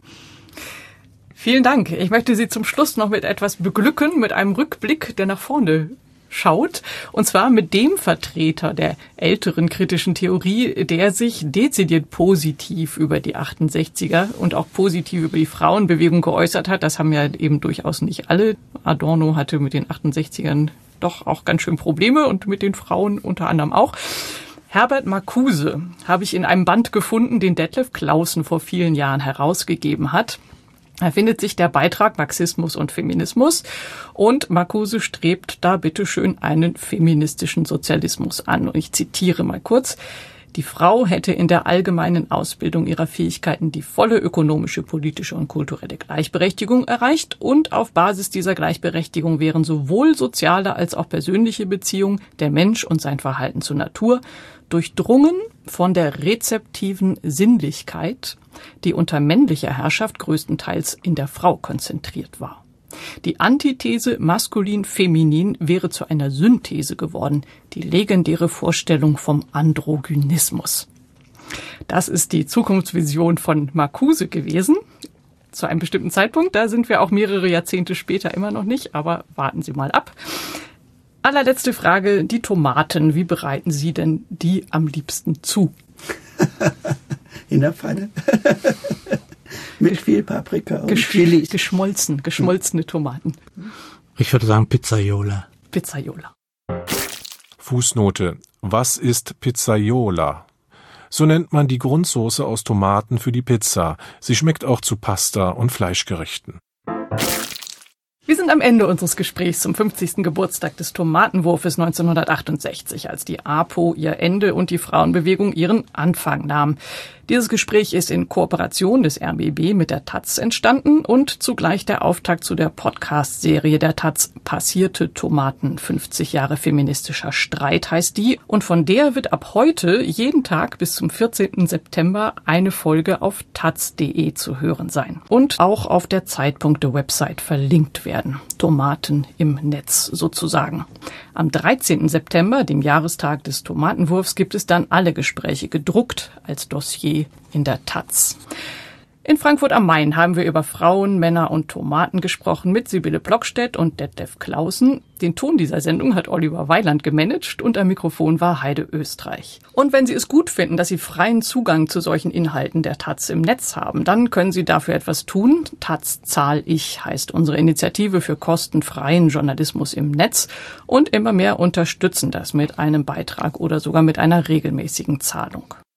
Vielen Dank. Ich möchte Sie zum Schluss noch mit etwas beglücken, mit einem Rückblick, der nach vorne schaut. Und zwar mit dem Vertreter der älteren kritischen Theorie, der sich dezidiert positiv über die 68er und auch positiv über die Frauenbewegung geäußert hat. Das haben ja eben durchaus nicht alle. Adorno hatte mit den 68ern doch auch ganz schön Probleme und mit den Frauen unter anderem auch. Herbert Marcuse habe ich in einem Band gefunden, den Detlef Clausen vor vielen Jahren herausgegeben hat. Da findet sich der Beitrag Marxismus und Feminismus und Marcuse strebt da bitteschön einen feministischen Sozialismus an. Und ich zitiere mal kurz. Die Frau hätte in der allgemeinen Ausbildung ihrer Fähigkeiten die volle ökonomische, politische und kulturelle Gleichberechtigung erreicht und auf Basis dieser Gleichberechtigung wären sowohl soziale als auch persönliche Beziehungen, der Mensch und sein Verhalten zur Natur durchdrungen von der rezeptiven Sinnlichkeit, die unter männlicher Herrschaft größtenteils in der Frau konzentriert war. Die Antithese maskulin-feminin wäre zu einer Synthese geworden, die legendäre Vorstellung vom Androgynismus. Das ist die Zukunftsvision von Marcuse gewesen, zu einem bestimmten Zeitpunkt. Da sind wir auch mehrere Jahrzehnte später immer noch nicht, aber warten Sie mal ab. Allerletzte Frage, die Tomaten, wie bereiten Sie denn die am liebsten zu? In der Pfanne. Mit viel Paprika und Chilis. Geschmolzene Tomaten. Ich würde sagen Pizzaiola. Pizzaiola. Fußnote. Was ist Pizzaiola? So nennt man die Grundsoße aus Tomaten für die Pizza. Sie schmeckt auch zu Pasta und Fleischgerichten. Wir sind am Ende unseres Gesprächs zum 50. Geburtstag des Tomatenwurfes 1968, als die APO ihr Ende und die Frauenbewegung ihren Anfang nahm. Dieses Gespräch ist in Kooperation des RBB mit der taz entstanden und zugleich der Auftakt zu der Podcast-Serie der taz Passierte Tomaten, 50 Jahre feministischer Streit heißt die. Und von der wird ab heute jeden Tag bis zum 14. September eine Folge auf taz.de zu hören sein und auch auf der Zeitpunkte-Website verlinkt werden. werden. Tomaten im Netz sozusagen. Am 13. September, dem Jahrestag des Tomatenwurfs, gibt es dann alle Gespräche gedruckt als Dossier in der Taz. In Frankfurt am Main haben wir über Frauen, Männer und Tomaten gesprochen mit Sibylle Plockstedt und Detlef Clausen. Den Ton dieser Sendung hat Oliver Weiland gemanagt und am Mikrofon war Heide Österreich. Und wenn Sie es gut finden, dass Sie freien Zugang zu solchen Inhalten der Taz im Netz haben, dann können Sie dafür etwas tun. Taz zahl ich heißt unsere Initiative für kostenfreien Journalismus im Netz und immer mehr unterstützen das mit einem Beitrag oder sogar mit einer regelmäßigen Zahlung.